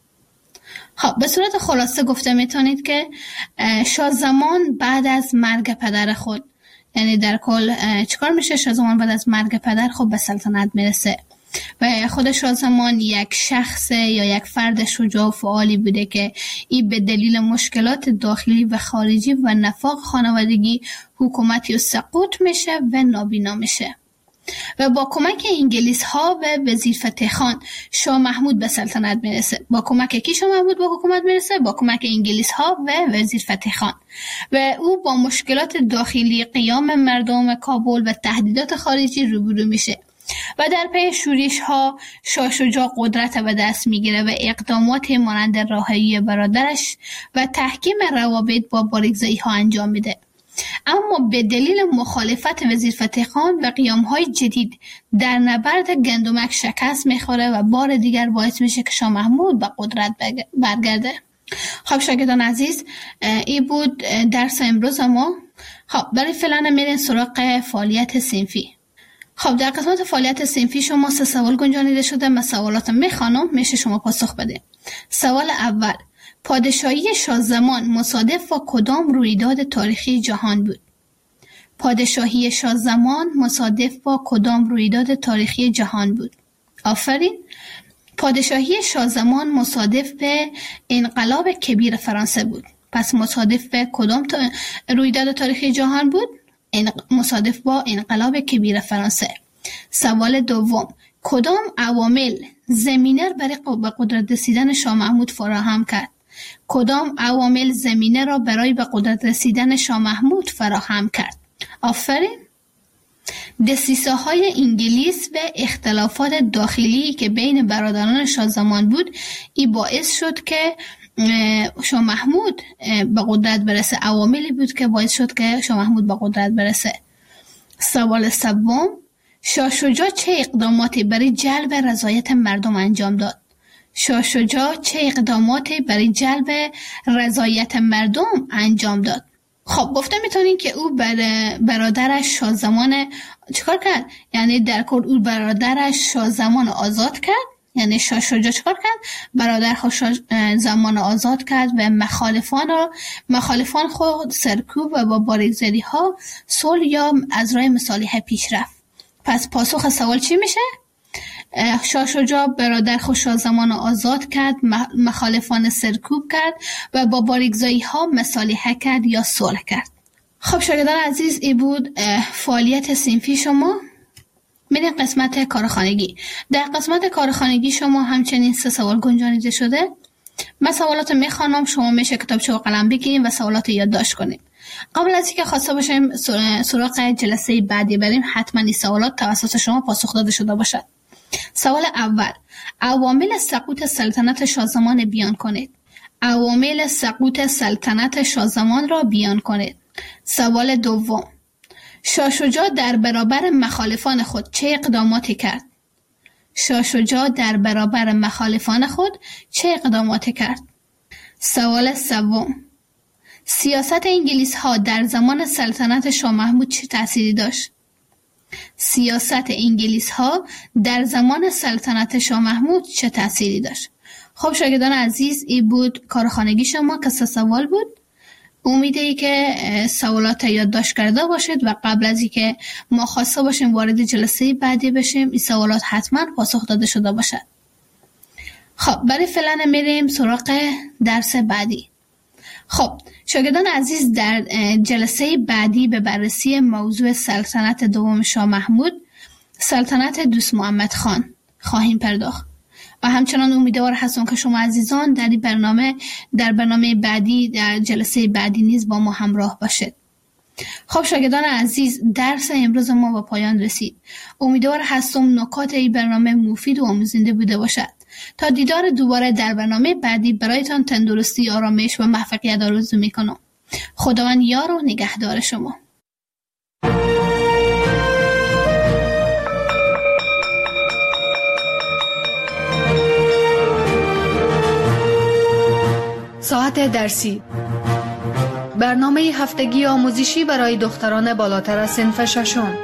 خب به صورت خلاصه گفته میتونید که شاه زمان بعد از مرگ پدر خود، یعنی در کل چیکار میشه؟ شاه زمان بعد از مرگ پدر خود به سلطنت میرسه و خود شازمان یک شخص یا یک فرد شجاع و فعالی بوده که این به دلیل مشکلات داخلی و خارجی و نفاق خانوادگی حکومتی و سقوط میشه و نابینا میشه و با کمک انگلیس ها و وزیر فتح خان شاه محمود به سلطنت میرسه. با کمک کی شاه محمود به حکومت میرسه؟ با کمک انگلیس ها و وزیر فتح خان و او با مشکلات داخلی قیام مردم کابل و تهدیدات خارجی روبرو میشه و در پی شورش ها شاه شجاع قدرت به دست میگیره و اقدامات مانند رهایی برادرش و تحکیم روابط با بارگزایی ها انجام میده. اما به دلیل مخالفت وزیر فتح خان و قیام‌های جدید در نبرد گندمک شکست میخوره و بار دیگر باعث میشه که شاه محمود به قدرت برگرده. خب شاگردان عزیز، این بود درس امروز ما. خب برای فعلا میریم سراغ فعالیت صنفی. خب در قسمت فعالیت صنفی شما سه سوال گنجانیده شده. من سوالات میخوانم، میشه شما پاسخ بده. سوال اول: پادشاهی شاهزمان مصادف با کدام رویداد تاریخی جهان بود؟ پادشاهی شاهزمان مصادف با کدام رویداد تاریخی جهان بود؟ آفرین. پادشاهی شاهزمان مصادف به انقلاب کبیر فرانسه بود. پس مصادف به کدام تا... رویداد تاریخی جهان بود؟ مصادف با انقلاب کبیر فرانسه. سوال دوم: کدام عوامل زمینه برای به قدرت رسیدن شاه محمود فراهم کرد؟ کدام عوامل زمینه را برای به قدرت رسیدن شاه محمود فراهم کرد؟ آفرین. دسیسه های انگلیس و اختلافات داخلی که بین برادران شاهزمان بود، این باعث شد که شاه محمود به قدرت برسه. عواملی بود که باعث شد که شاه محمود به قدرت برسه. سوال سوم: شاه شجاع چه اقداماتی برای جلب رضایت مردم انجام داد؟ شاه شجاع چه اقداماتی برای جلب رضایت مردم انجام داد؟ خب گفته میتونین که او بر برادرش شاهزمان چیکار کرد؟ یعنی در کل او برادرش شاهزمان آزاد کرد. یعنی شاه شجاع چیکار کرد؟ برادر شاهزمان آزاد کرد و مخالفان را مخالفان خود سرکوب و با بارگزاری ها صلح یا از راه مصالحه پیش رفت. پس پاسخ سوال چی میشه؟ شاه شجاع برادر خود شاهزمان آزاد کرد، مخالفان سرکوب کرد و با بارگزایی ها مصالحه کرد یا صلح کرد. خب شاگردان عزیز، این بود فعالیت صنفی شما. میریم قسمت کارخانگی. در قسمت کارخانگی شما همچنین سه سوال گنجانیده شده. من سوالات میخوانم، شما میشه کتابچه و قلم بگیریم و سوالات یادداشت کنیم. قبل از اینکه خواسته باشیم سراغ جلسه بعدی بریم، حتما این سوالات توسط شما پاسخ داده شده باشد. سوال اول: عوامل سقوط سلطنت شاهزمان بیان کنید. عوامل سقوط سلطنت شاهزمان را بیان کنید. سوال دوم: شاه شجاع در برابر مخالفان خود چه اقداماتی کرد؟ شاه شجاع در برابر مخالفان خود چه اقداماتی کرد؟ سوال سوم: سیاست انگلیس ها در زمان سلطنت شاه محمود چه تأثیری داشت؟ سیاست انگلیس ها در زمان سلطنت شاه محمود چه تأثیری داشت؟ خب شاگردان عزیز، این بود کارخانگی شما که سه سوال بود. امیده ای که سوالات یادداشت کرده باشید و قبل از اینکه ما خواسته باشیم وارد جلسه بعدی بشیم، این سوالات حتما پاسخ داده شده باشد. خب برای فعلا میریم سراغ درس بعدی. خب شاگردان عزیز، در جلسه بعدی به بررسی موضوع سلطنت دوم شاه محمود، سلطنت دوست محمد خان خواهیم پرداخت و همچنان امیدوار هستم که شما عزیزان در این برنامه در برنامه بعدی در جلسه بعدی نیز با ما همراه باشید. خب شاگردان عزیز، درس امروز ما به پایان رسید. امیدوار هستم نکات این برنامه مفید و آموزنده بوده باشد. تا دیدار دوباره در برنامه بعدی برایتان تندرستی، آرامش و موفقیت آرزو میکنم. خداوند یار و نگهدار شما. ساعت درسی، برنامه هفتگی آموزشی برای دختران بالاتر از صنف ششم.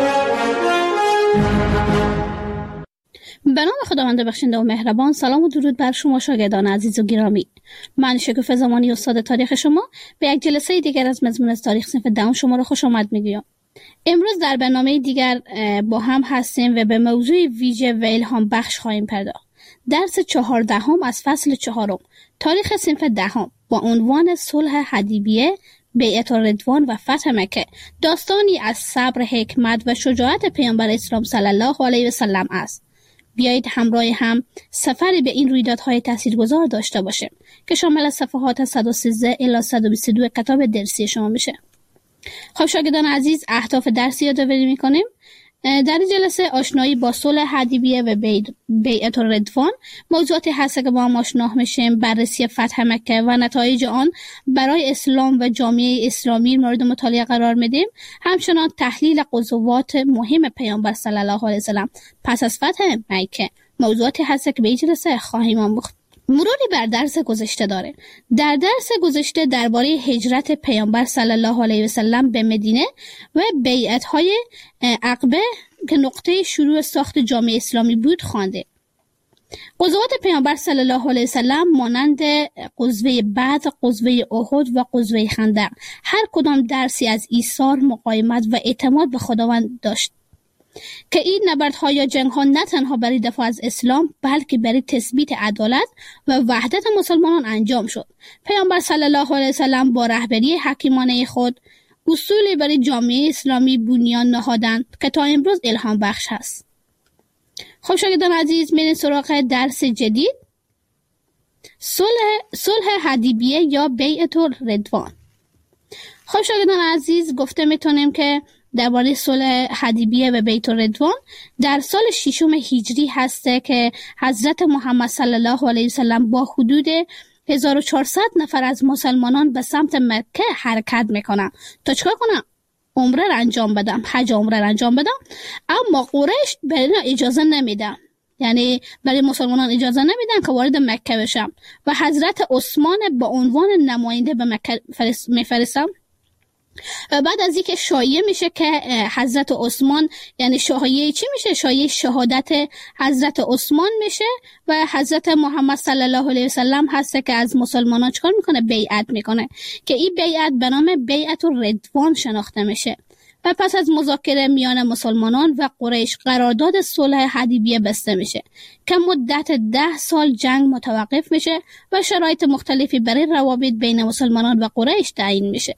به نام خداوند بخشنده و مهربان. سلام و درود بر شما شاگردان عزیز و گرامی. من شکوفه زمانی استاد تاریخ شما به یک جلسه دیگر از مضمون از تاریخ صنف دهم شما را خوش آمد میگویم. امروز در برنامه دیگر با هم هستیم و به موضوع ویژه و الهام بخش خواهیم پرداخت. درس چهاردهم از فصل چهارم، تاریخ صنف دهم، با عنوان صلح حدیبیه، بیعت الرضوان و فتح مکه، داستانی از صبر، حکمت و شجاعت پیامبر اسلام صلی الله علیه و سلم است. بیایید همراه هم سفری به این رویدادهای تاثیرگذار داشته باشیم که شامل صفحات صد و سیزده الی صد و بیست و دو کتاب درسی شما میشه. خب شاگردان عزیز، اهداف درسی یادآوری میکنیم. در این جلسه آشنایی با صلح حدیبیه و بیعت الرضوان موضوعاتی هست که با هم آشنا میشیم. بررسی فتح مکه و نتایج آن برای اسلام و جامعه اسلامی مورد مطالعه قرار میدیم. همچنان تحلیل غزوات مهم پیامبر صلی الله علیه و سلم پس از فتح مکه موضوعاتی هست که به این جلسه خواهیم آموخت. مروری بر درس گذشته داره. در درس گذشته درباره هجرت پیامبر صلی الله علیه و سلم به مدینه و بیعت‌های عقبه که نقطه شروع ساخت جامعه اسلامی بود خوانده. غزوات پیامبر صلی الله علیه و سلم مانند غزوه بدر، غزوه احد و غزوه خندق هر کدام درسی از ایثار، مقاومت و اعتماد به خداوند داشت که این نبردها یا جنگ‌ها نه تنها برای دفاع از اسلام بلکه برای تثبیت عدالت و وحدت مسلمانان انجام شد. پیامبر صلی الله علیه و سلم با رهبری حکیمانه خود اصولی برای جامعه اسلامی بنیان نهادند که تا امروز الهام بخش است. خب شاگردان عزیز، میریم سراغ درس جدید، صلح صلح حدیبیه یا بیعت الرضوان. خب شاگردان عزیز، گفته میتونیم که درباره صلح حدیبیه و بیعت الرضوان در سال ششم هجری هسته که حضرت محمد صلی الله علیه و سلم با حدود هزار و چهارصد نفر از مسلمانان به سمت مکه حرکت میکنن تا چکار کنن؟ عمره را انجام بدم، حج عمره را انجام بدم. اما قریش برای اینا اجازه نمیدن، یعنی برای مسلمانان اجازه نمیدن که وارد مکه بشن و حضرت عثمان با عنوان نماینده به مکه میفرستن. و بعد از اینکه شایعه میشه که حضرت عثمان، یعنی شایعه چی میشه؟ شایعه شهادت حضرت عثمان میشه و حضرت محمد صلی الله علیه و سلم هست که از مسلمانان چکار میکنه؟ بیعت میکنه که این بیعت به نام بیعت الرضوان شناخته میشه. و پس از مذاکره میان مسلمانان و قریش قرارداد صلح حدیبیه بسته میشه که مدت ده سال جنگ متوقف میشه و شرایط مختلفی برای روابط بین مسلمانان و قریش تعیین میشه.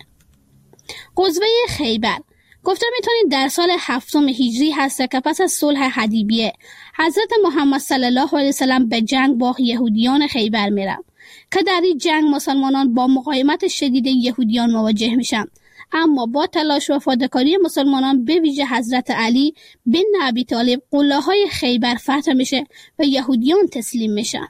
غزوه خیبر گفته میتونید در سال هفتم هجری هست که پس از صلح حدیبیه حضرت محمد صلی الله علیه وسلم به جنگ با یهودیان خیبر میرن که در این جنگ مسلمانان با مقاومت شدید یهودیان مواجه میشن. اما با تلاش و فداکاری مسلمانان به ویژه حضرت علی بن ابی طالب قله‌های خیبر فتح میشه و یهودیان تسلیم میشن.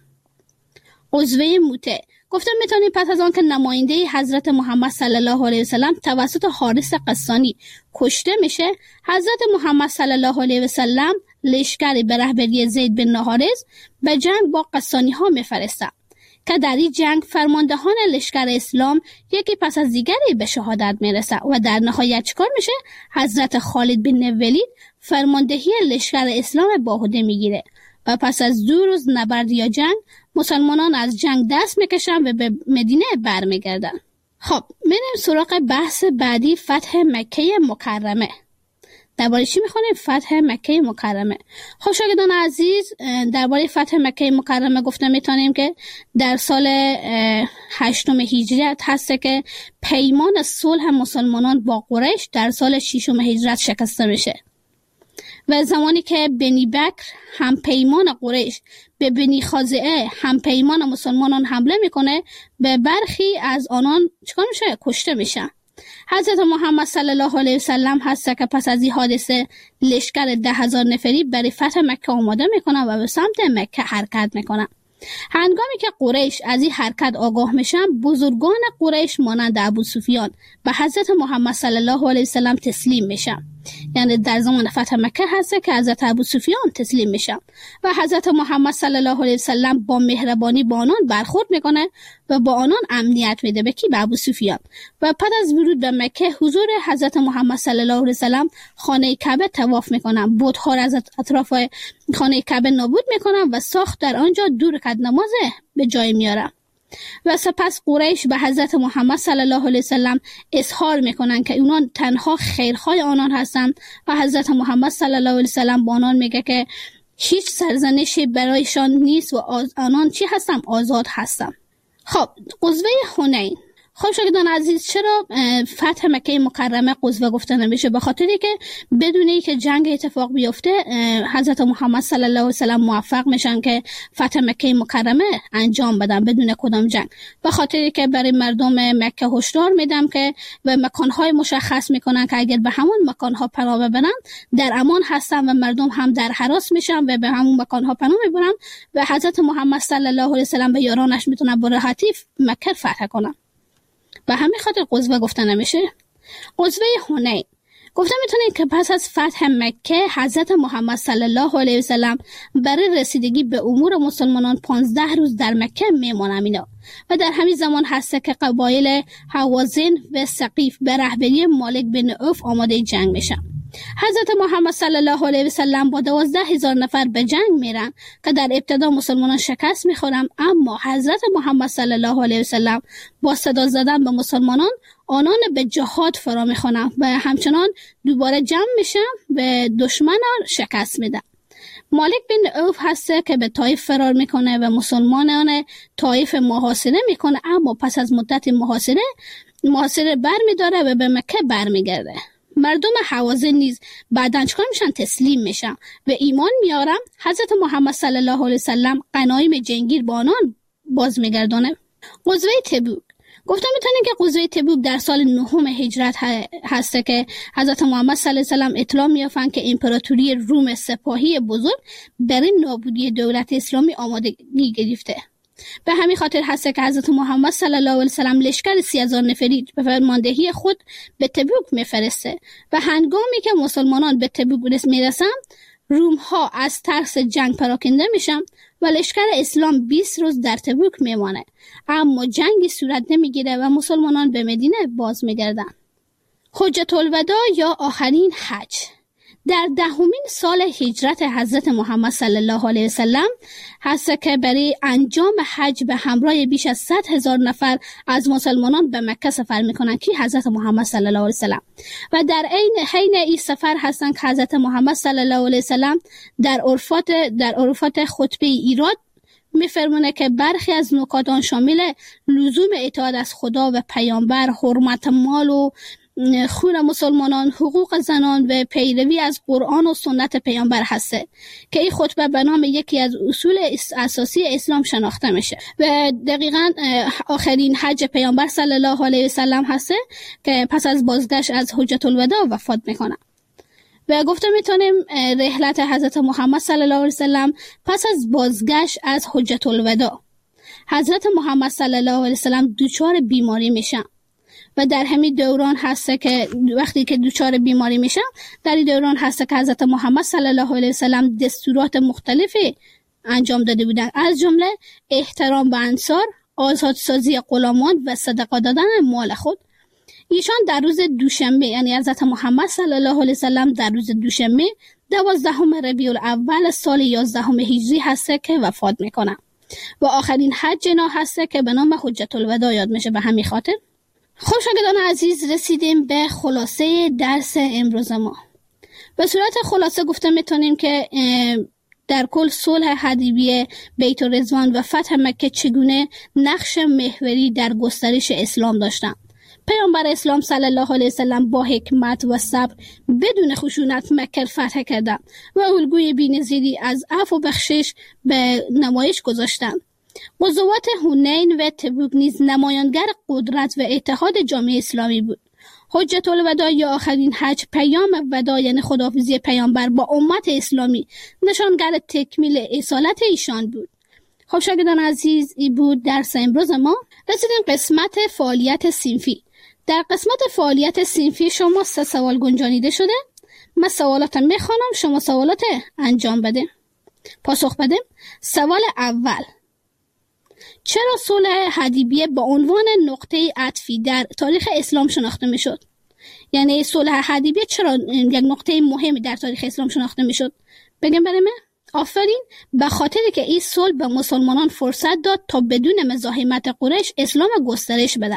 غزوه موته گفتم میتونید پس از آن که نماینده حضرت محمد صلی الله علیه و سلم توسط حارث قسانی کشته میشه، حضرت محمد صلی الله علیه و سلم لشکری به رهبری زید بن حارث به جنگ با قسانی ها میفرستند که در این جنگ فرماندهان لشکر اسلام یکی پس از دیگری به شهادت میرسه و در نهایت چیکار میشه؟ حضرت خالد بن ولید فرماندهی لشکر اسلام با عهده میگیره و پس از دو روز نبرد یا جنگ مسلمانان از جنگ دست میکشن و به مدینه برمیگردن. خب میریم سراغ بحث بعدی، فتح مکه مکرمه. درباره چی میخونیم؟ فتح مکه مکرمه. خب شاگردان عزیز، درباره فتح مکه مکرمه گفته میتونیم که در سال هشتم هجری هست که پیمان صلح مسلمانان با قریش در سال ششم هجرت شکسته میشه و زمانی که بنی بکر هم پیمان قریش به بنی خازعه هم پیمان مسلمانان حمله میکنه، به برخی از آنان چکار میشه؟ کشته میشن. حضرت محمد صلی الله علیه وسلم هست که پس از این حادثه لشکر ده هزار نفری برای فتح مکه آماده میکنن و به سمت مکه حرکت میکنن. هنگامی که قریش از این حرکت آگاه میشن، بزرگان قریش مانند ابو سفیان به حضرت محمد صلی الله علیه وسلم تسلیم میشن. یعنی در زمان فتح مکه هست که حضرت ابو سفیان تسلیم میشن و حضرت محمد صلی الله علیه وسلم با مهربانی با آنان برخورد میکنه و با آنان امنیت میده. به کی؟ به ابو سفیان. و پس از ورود به مکه حضور حضرت محمد صلی الله علیه وسلم خانه کعبه طواف میکنن، بت‌ها را از اطراف خانه کعبه نابود میکنن و ساخت در آنجا دو رکعت نماز به جای میارن. و سپس قریش به حضرت محمد صلی الله علیه وسلم اظهار میکنن که اونان تنها خیرخواه آنان هستند و حضرت محمد صلی الله علیه وسلم با آنان میگه که هیچ سرزنشی برایشان نیست و آنان چی هستن؟ آزاد هستن. خب غزوه حنین. خب شاگردان عزیز، چرا فتح مکه مکرمه غزوه گفته نمیشه؟ به خاطری که بدون اینکه جنگ اتفاق بیفته حضرت محمد صلی الله علیه وسلم موفق میشن که فتح مکه مکرمه انجام بدن بدون کدام جنگ. به خاطری که برای مردم مکه هشدار میدم که و مکانهای مشخص میکنن که اگر به همون مکانها پناه ببرن در امان هستن و مردم هم در هراس میشن و به همون مکانها پناه میبرن و حضرت محمد صلی الله علیه وسلم و یارانش میتونن با راحتی مکه فتح کنن. به همین خاطر غزوه گفته نمیشه. غزوه حنین گفته میتونید که پس از فتح مکه حضرت محمد صلی الله علیه وسلم برای رسیدگی به امور مسلمانان پانزده روز در مکه میمونن اینا و در همین زمان هست که قبایل حوازن و ثقیف به رهبری مالک بن عوف آماده جنگ میشن. حضرت محمد صلی الله علیه وسلم با دوازده هزار نفر به جنگ میرن که در ابتدا مسلمانان شکست میخورن، اما حضرت محمد صلی الله علیه وسلم با صدا زدن به مسلمانان آنان به جهاد فرا میخوانن و همچنان دوباره جمع میشن به دشمنان شکست میدن. مالک بن عوف هسته که به طایف فرار میکنه و مسلمانان طایف محاصره میکنه، اما پس از مدت محاصره محاصره بر میداره و به مکه بر میگرده. مردم حوازن نیز بعداً چکار میشن؟ تسلیم میشن و ایمان میارن. حضرت محمد صلی الله علیه وسلم غنایم جنگیر با آنان باز میگردانه. غزوه تبوک گفتم میتونیم که غزوه تبوک در سال نهم هجرت هسته که حضرت محمد صلی الله علیه وسلم اطلاع میافن که امپراتوری روم سپاهی بزرگ برای نابودی دولت اسلامی آمادگی گرفته. به همین خاطر هسته که حضرت محمد صلی الله علیه وسلم لشکر سی هزار نفری به فرماندهی خود به تبوک میفرسته و هنگامی که مسلمانان به تبوک میرسن روم ها از ترس جنگ پراکنده میشن و لشکر اسلام بیست روز در تبوک میمانه، اما جنگی صورت نمیگیره و مسلمانان به مدینه باز میگردن. حجة الوداع یا آخرین حج در دهمین سال هجرت حضرت محمد صلی الله علیه وسلم هست که برای انجام حج به همراه بیش از صد هزار نفر از مسلمانان به مکه سفر میکنن که حضرت محمد صلی الله علیه وسلم و در عین حین این سفر هستن که حضرت محمد صلی الله علیه وسلم در عرفات در عرفات خطبه ایراد میفرمونه که برخی از نکات آن شامل لزوم اطاعت از خدا و پیامبر، حرمت مال و خون مسلمانان، حقوق زنان و پیروی از قرآن و سنت پیامبر هسته که این خطبه به نام یکی از اصول اساسی اسلام شناخته میشه و دقیقاً آخرین حج پیامبر صلی الله علیه وسلم هسته که پس از بازگشت از حجة الوداع وفات میکنه. و گفته میتونیم رحلت حضرت محمد صلی الله علیه وسلم پس از بازگشت از حجة الوداع حضرت محمد صلی الله علیه وسلم دچار بیماری میشن و در همین دوران هست که وقتی که دچار بیماری میشن در این دوران هست که حضرت محمد صلی الله علیه وسلم دستورات مختلفی انجام داده بودند، از جمله احترام به انصار، آزادسازی غلامان و صدقه دادن مال خود. ایشان در روز دوشنبه یعنی حضرت محمد صلی الله علیه وسلم در روز دوشنبه دوازدهم ربیع الاول سال یازدهم هجری هست که وفات میکنن و آخرین حج اینا هست که به نام حجة الوداع یاد میشه. به همین خاطر خب شاگردان عزیز رسیدیم به خلاصه درس امروز ما. به صورت خلاصه گفته میتونیم که در کل صلح حدیبیه، بیت الرضوان و فتح مکه چگونه نقش محوری در گسترش اسلام داشتند. پیامبر اسلام صلی الله علیه وسلم با حکمت و صبر بدون خشونت مکه فتح کردند و الگوی بی‌نظیری از عفو و بخشش به نمایش گذاشتند. غزوات حنین و تبوک نیز نمایانگر قدرت و اتحاد جامعه اسلامی بود. حجة الوداع یا آخرین حج پیام وداع یعنی خداحافظی پیامبر با امت اسلامی نشانگر تکمیل اصالت ایشان بود. خب شاگردان عزیز این بود درس امروز ما. رسیدیم قسمت فعالیت صنفی. در قسمت فعالیت صنفی شما سه سوال گنجانیده شده. من سوالات میخوانم، شما سوالات انجام بده پاسخ بده. سوال اول: چرا صلح حدیبیه با عنوان نقطه عطفی در تاریخ اسلام شناخته میشد؟ یعنی صلح حدیبیه چرا یک نقطه مهمی در تاریخ اسلام شناخته میشد؟ بگم برای من؟ آفرین، به خاطری که این صلح به مسلمانان فرصت داد تا بدون مزاحمت قریش اسلام گسترش بده.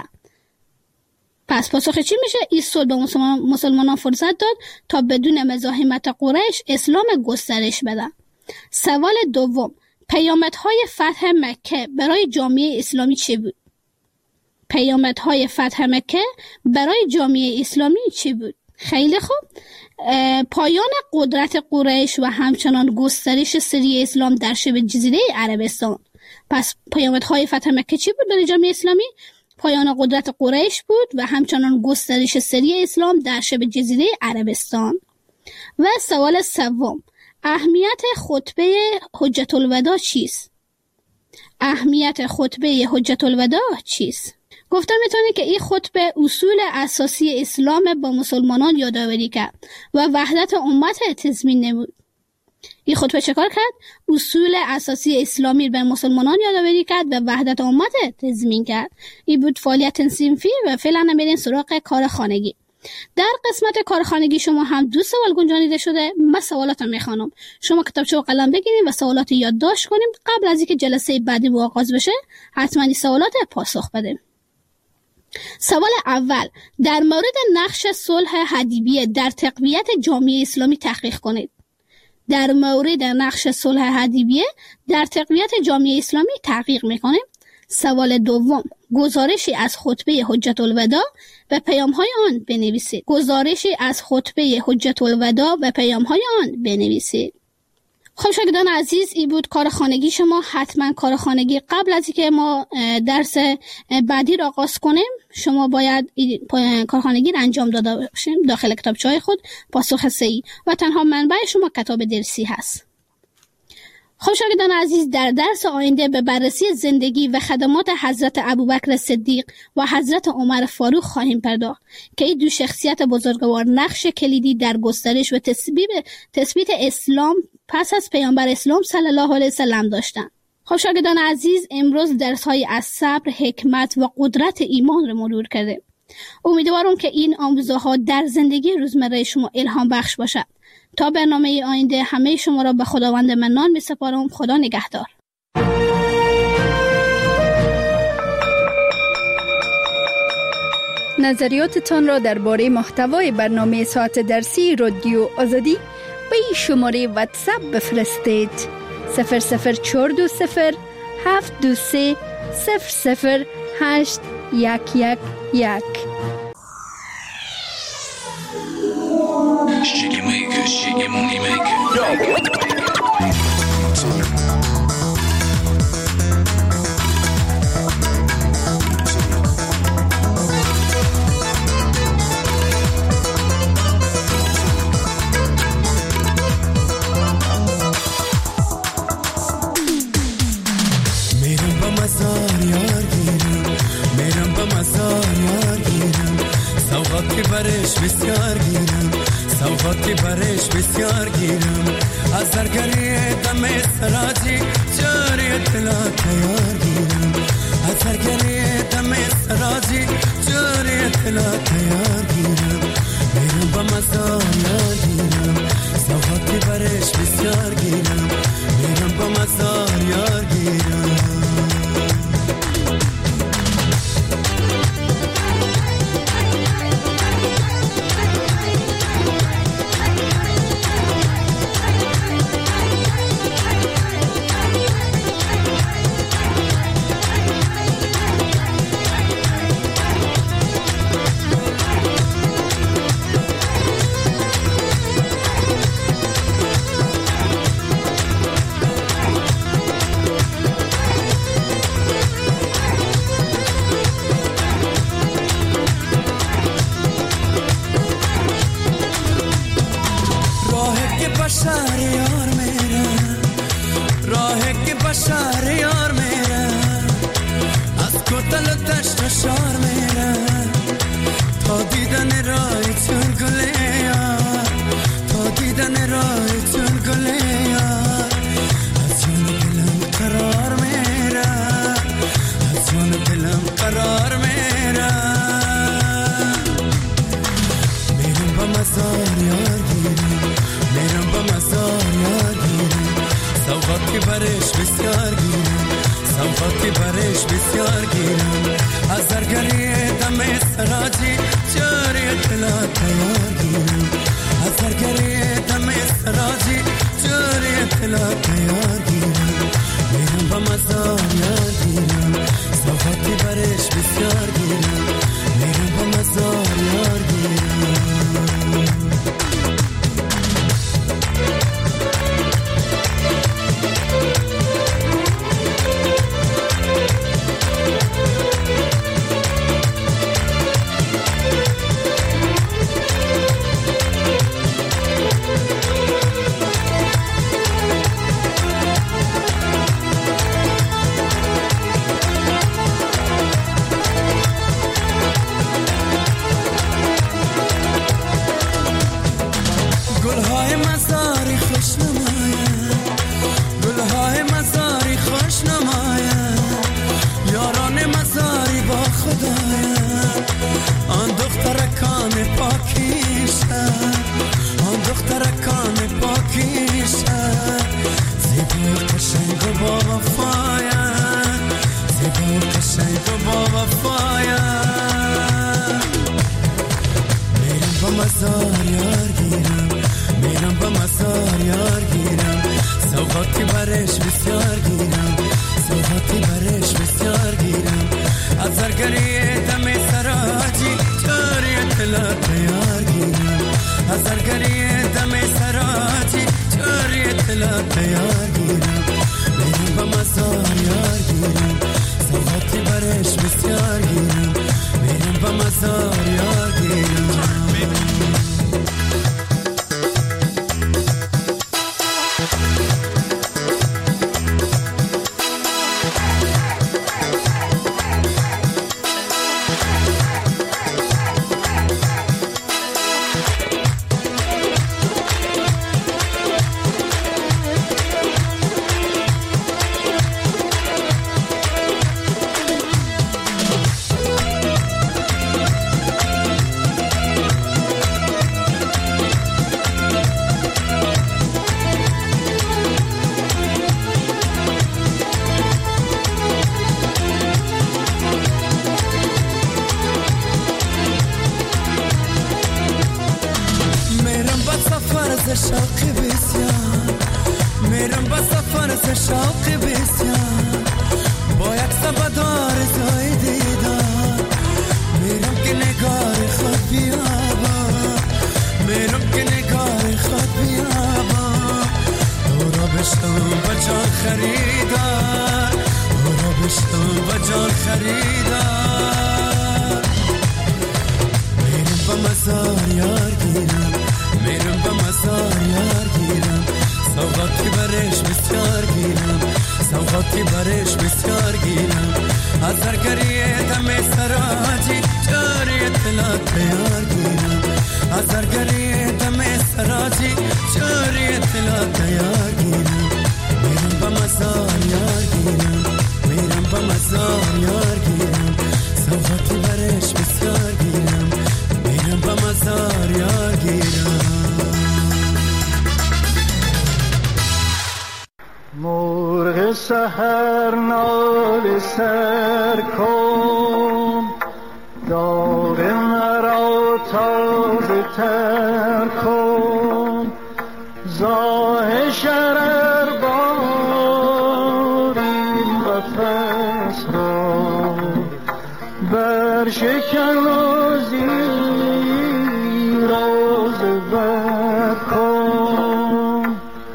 پس پاسخ چی میشه؟ این صلح به مسلمان مسلمانان فرصت داد تا بدون مزاحمت قریش اسلام گسترش بده. سوال دوم، پیامدهای فتح مکه برای جامعه اسلامی چی بود؟ پیامدهای فتح مکه برای جامعه اسلامی چی بود؟ خیلی خوب، پایان قدرت قریش و همچنان گسترش سری اسلام در شبه جزیره عربستان. پس پیامدهای فتح مکه چی بود برای جامعه اسلامی؟ پایان قدرت قریش بود و همچنان گسترش سری اسلام در شبه جزیره عربستان. و سوال سوم، اهمیت خطبه حجت الوداع چیست؟ اهمیت خطبه حجت الوداع چیست؟ گفتم میتونی که این خطبه اصول اساسی اسلام با مسلمانان یادآوری کرد و وحدت امت تضمین نمود. این خطبه چه کار کرد؟ اصول اساسی اسلامی به مسلمانان یادآوری کرد و وحدت امت تضمین کرد. این بود فعالیت صنفی و فعلا بریم سراغ کار خانگی. در قسمت کار خانگی شما هم دو سوال گنجانیده شده. من سوالات رو میخوانم، شما کتابچه و قلم بگیرید و سوالات یادداشت کنیم. قبل از اینکه جلسه بعدی با آغاز بشه حتما این سوالات پاسخ بده. سوال اول، در مورد نقش صلح حدیبیه در تقویت جامعه اسلامی تحقیق کنید. در مورد نقش صلح حدیبیه در تقویت جامعه اسلامی تحقیق میکنیم. سوال دوم، گزارشی از خطبه حجت الوداع و پیام‌های آن بنویسید. گزارشی از خطبه حجت الوداع و پیام‌های آن بنویسید. خب شاگردان عزیز، این بود کار خانگی شما. حتما کار خانگی قبل از اینکه ما درس بعدی را آغاز کنیم شما باید کار خانگی را انجام داده باشیم داخل کتابچه‌های خود. پاسخ صحیح و تنها منبع شما کتاب درسی هست. خب شاگردان عزیز، در درس آینده به بررسی زندگی و خدمات حضرت ابوبکر صدیق و حضرت عمر فاروق خواهیم پرداخت که این دو شخصیت بزرگوار نقش کلیدی در گسترش و تثبیت تثبیت اسلام پس از پیامبر اسلام صلی الله علیه و سلم داشتند. خب شاگردان عزیز، امروز درس‌های از صبر، حکمت و قدرت ایمان را مرور کرده. امیدوارم که این آموزه‌ها در زندگی روزمره شما الهام بخش باشد. تا برنامه آینده همه شما را به خداوند منان می سپارم. خدا نگهدار. نظریاتتان را درباره محتوای برنامه ساعت درسی رادیو آزادی به این شماره واتساپ بفرستید: صفر صفر چهار دو صفر هفت دو سه صفر صفر هشت یک یک یک. Shiggy maker, shiggy money maker. Meram ba mazar yar giram, meram ba mazar yar giram, savgat ki barish bisyar giram. سوقاتی برش بسیار گیرم از درگری دم سراجی جاری اطلاع تیار گیرم از درگری دم سراجی جاری اطلاع تیار گیرم میرم با مزار یار گیرم سوقاتی برش بسیار گیرم میرم با مزار یار گیرم سراجی جوری اطلاعات یار گیرم از سرگری دم سراجی جوری اطلاعات یار گیرم میرم با مزار یار گیرم سوغاتی برش بسیار گیرم میرم با مزار یار گیرم سحر نال سر کن داغ مرا تازه تر کن زاه شرر بار این قفص را بر شکن و زیر راز بر کن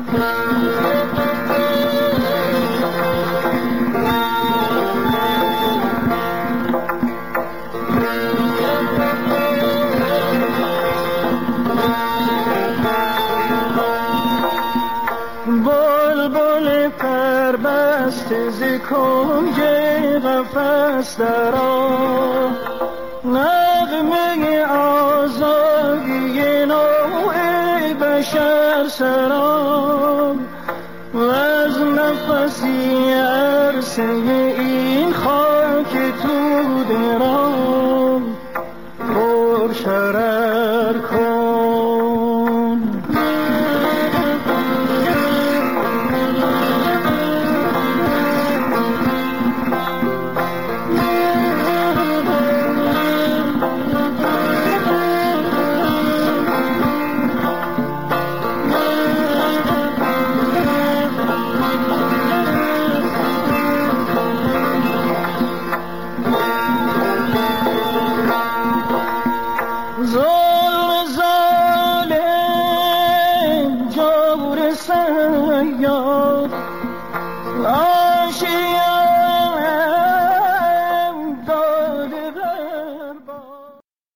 ز کنج قفس درآ نغمه آزادی نوع بشر سرا وز نفسی عرصه این خاک تو درام پر شرر کن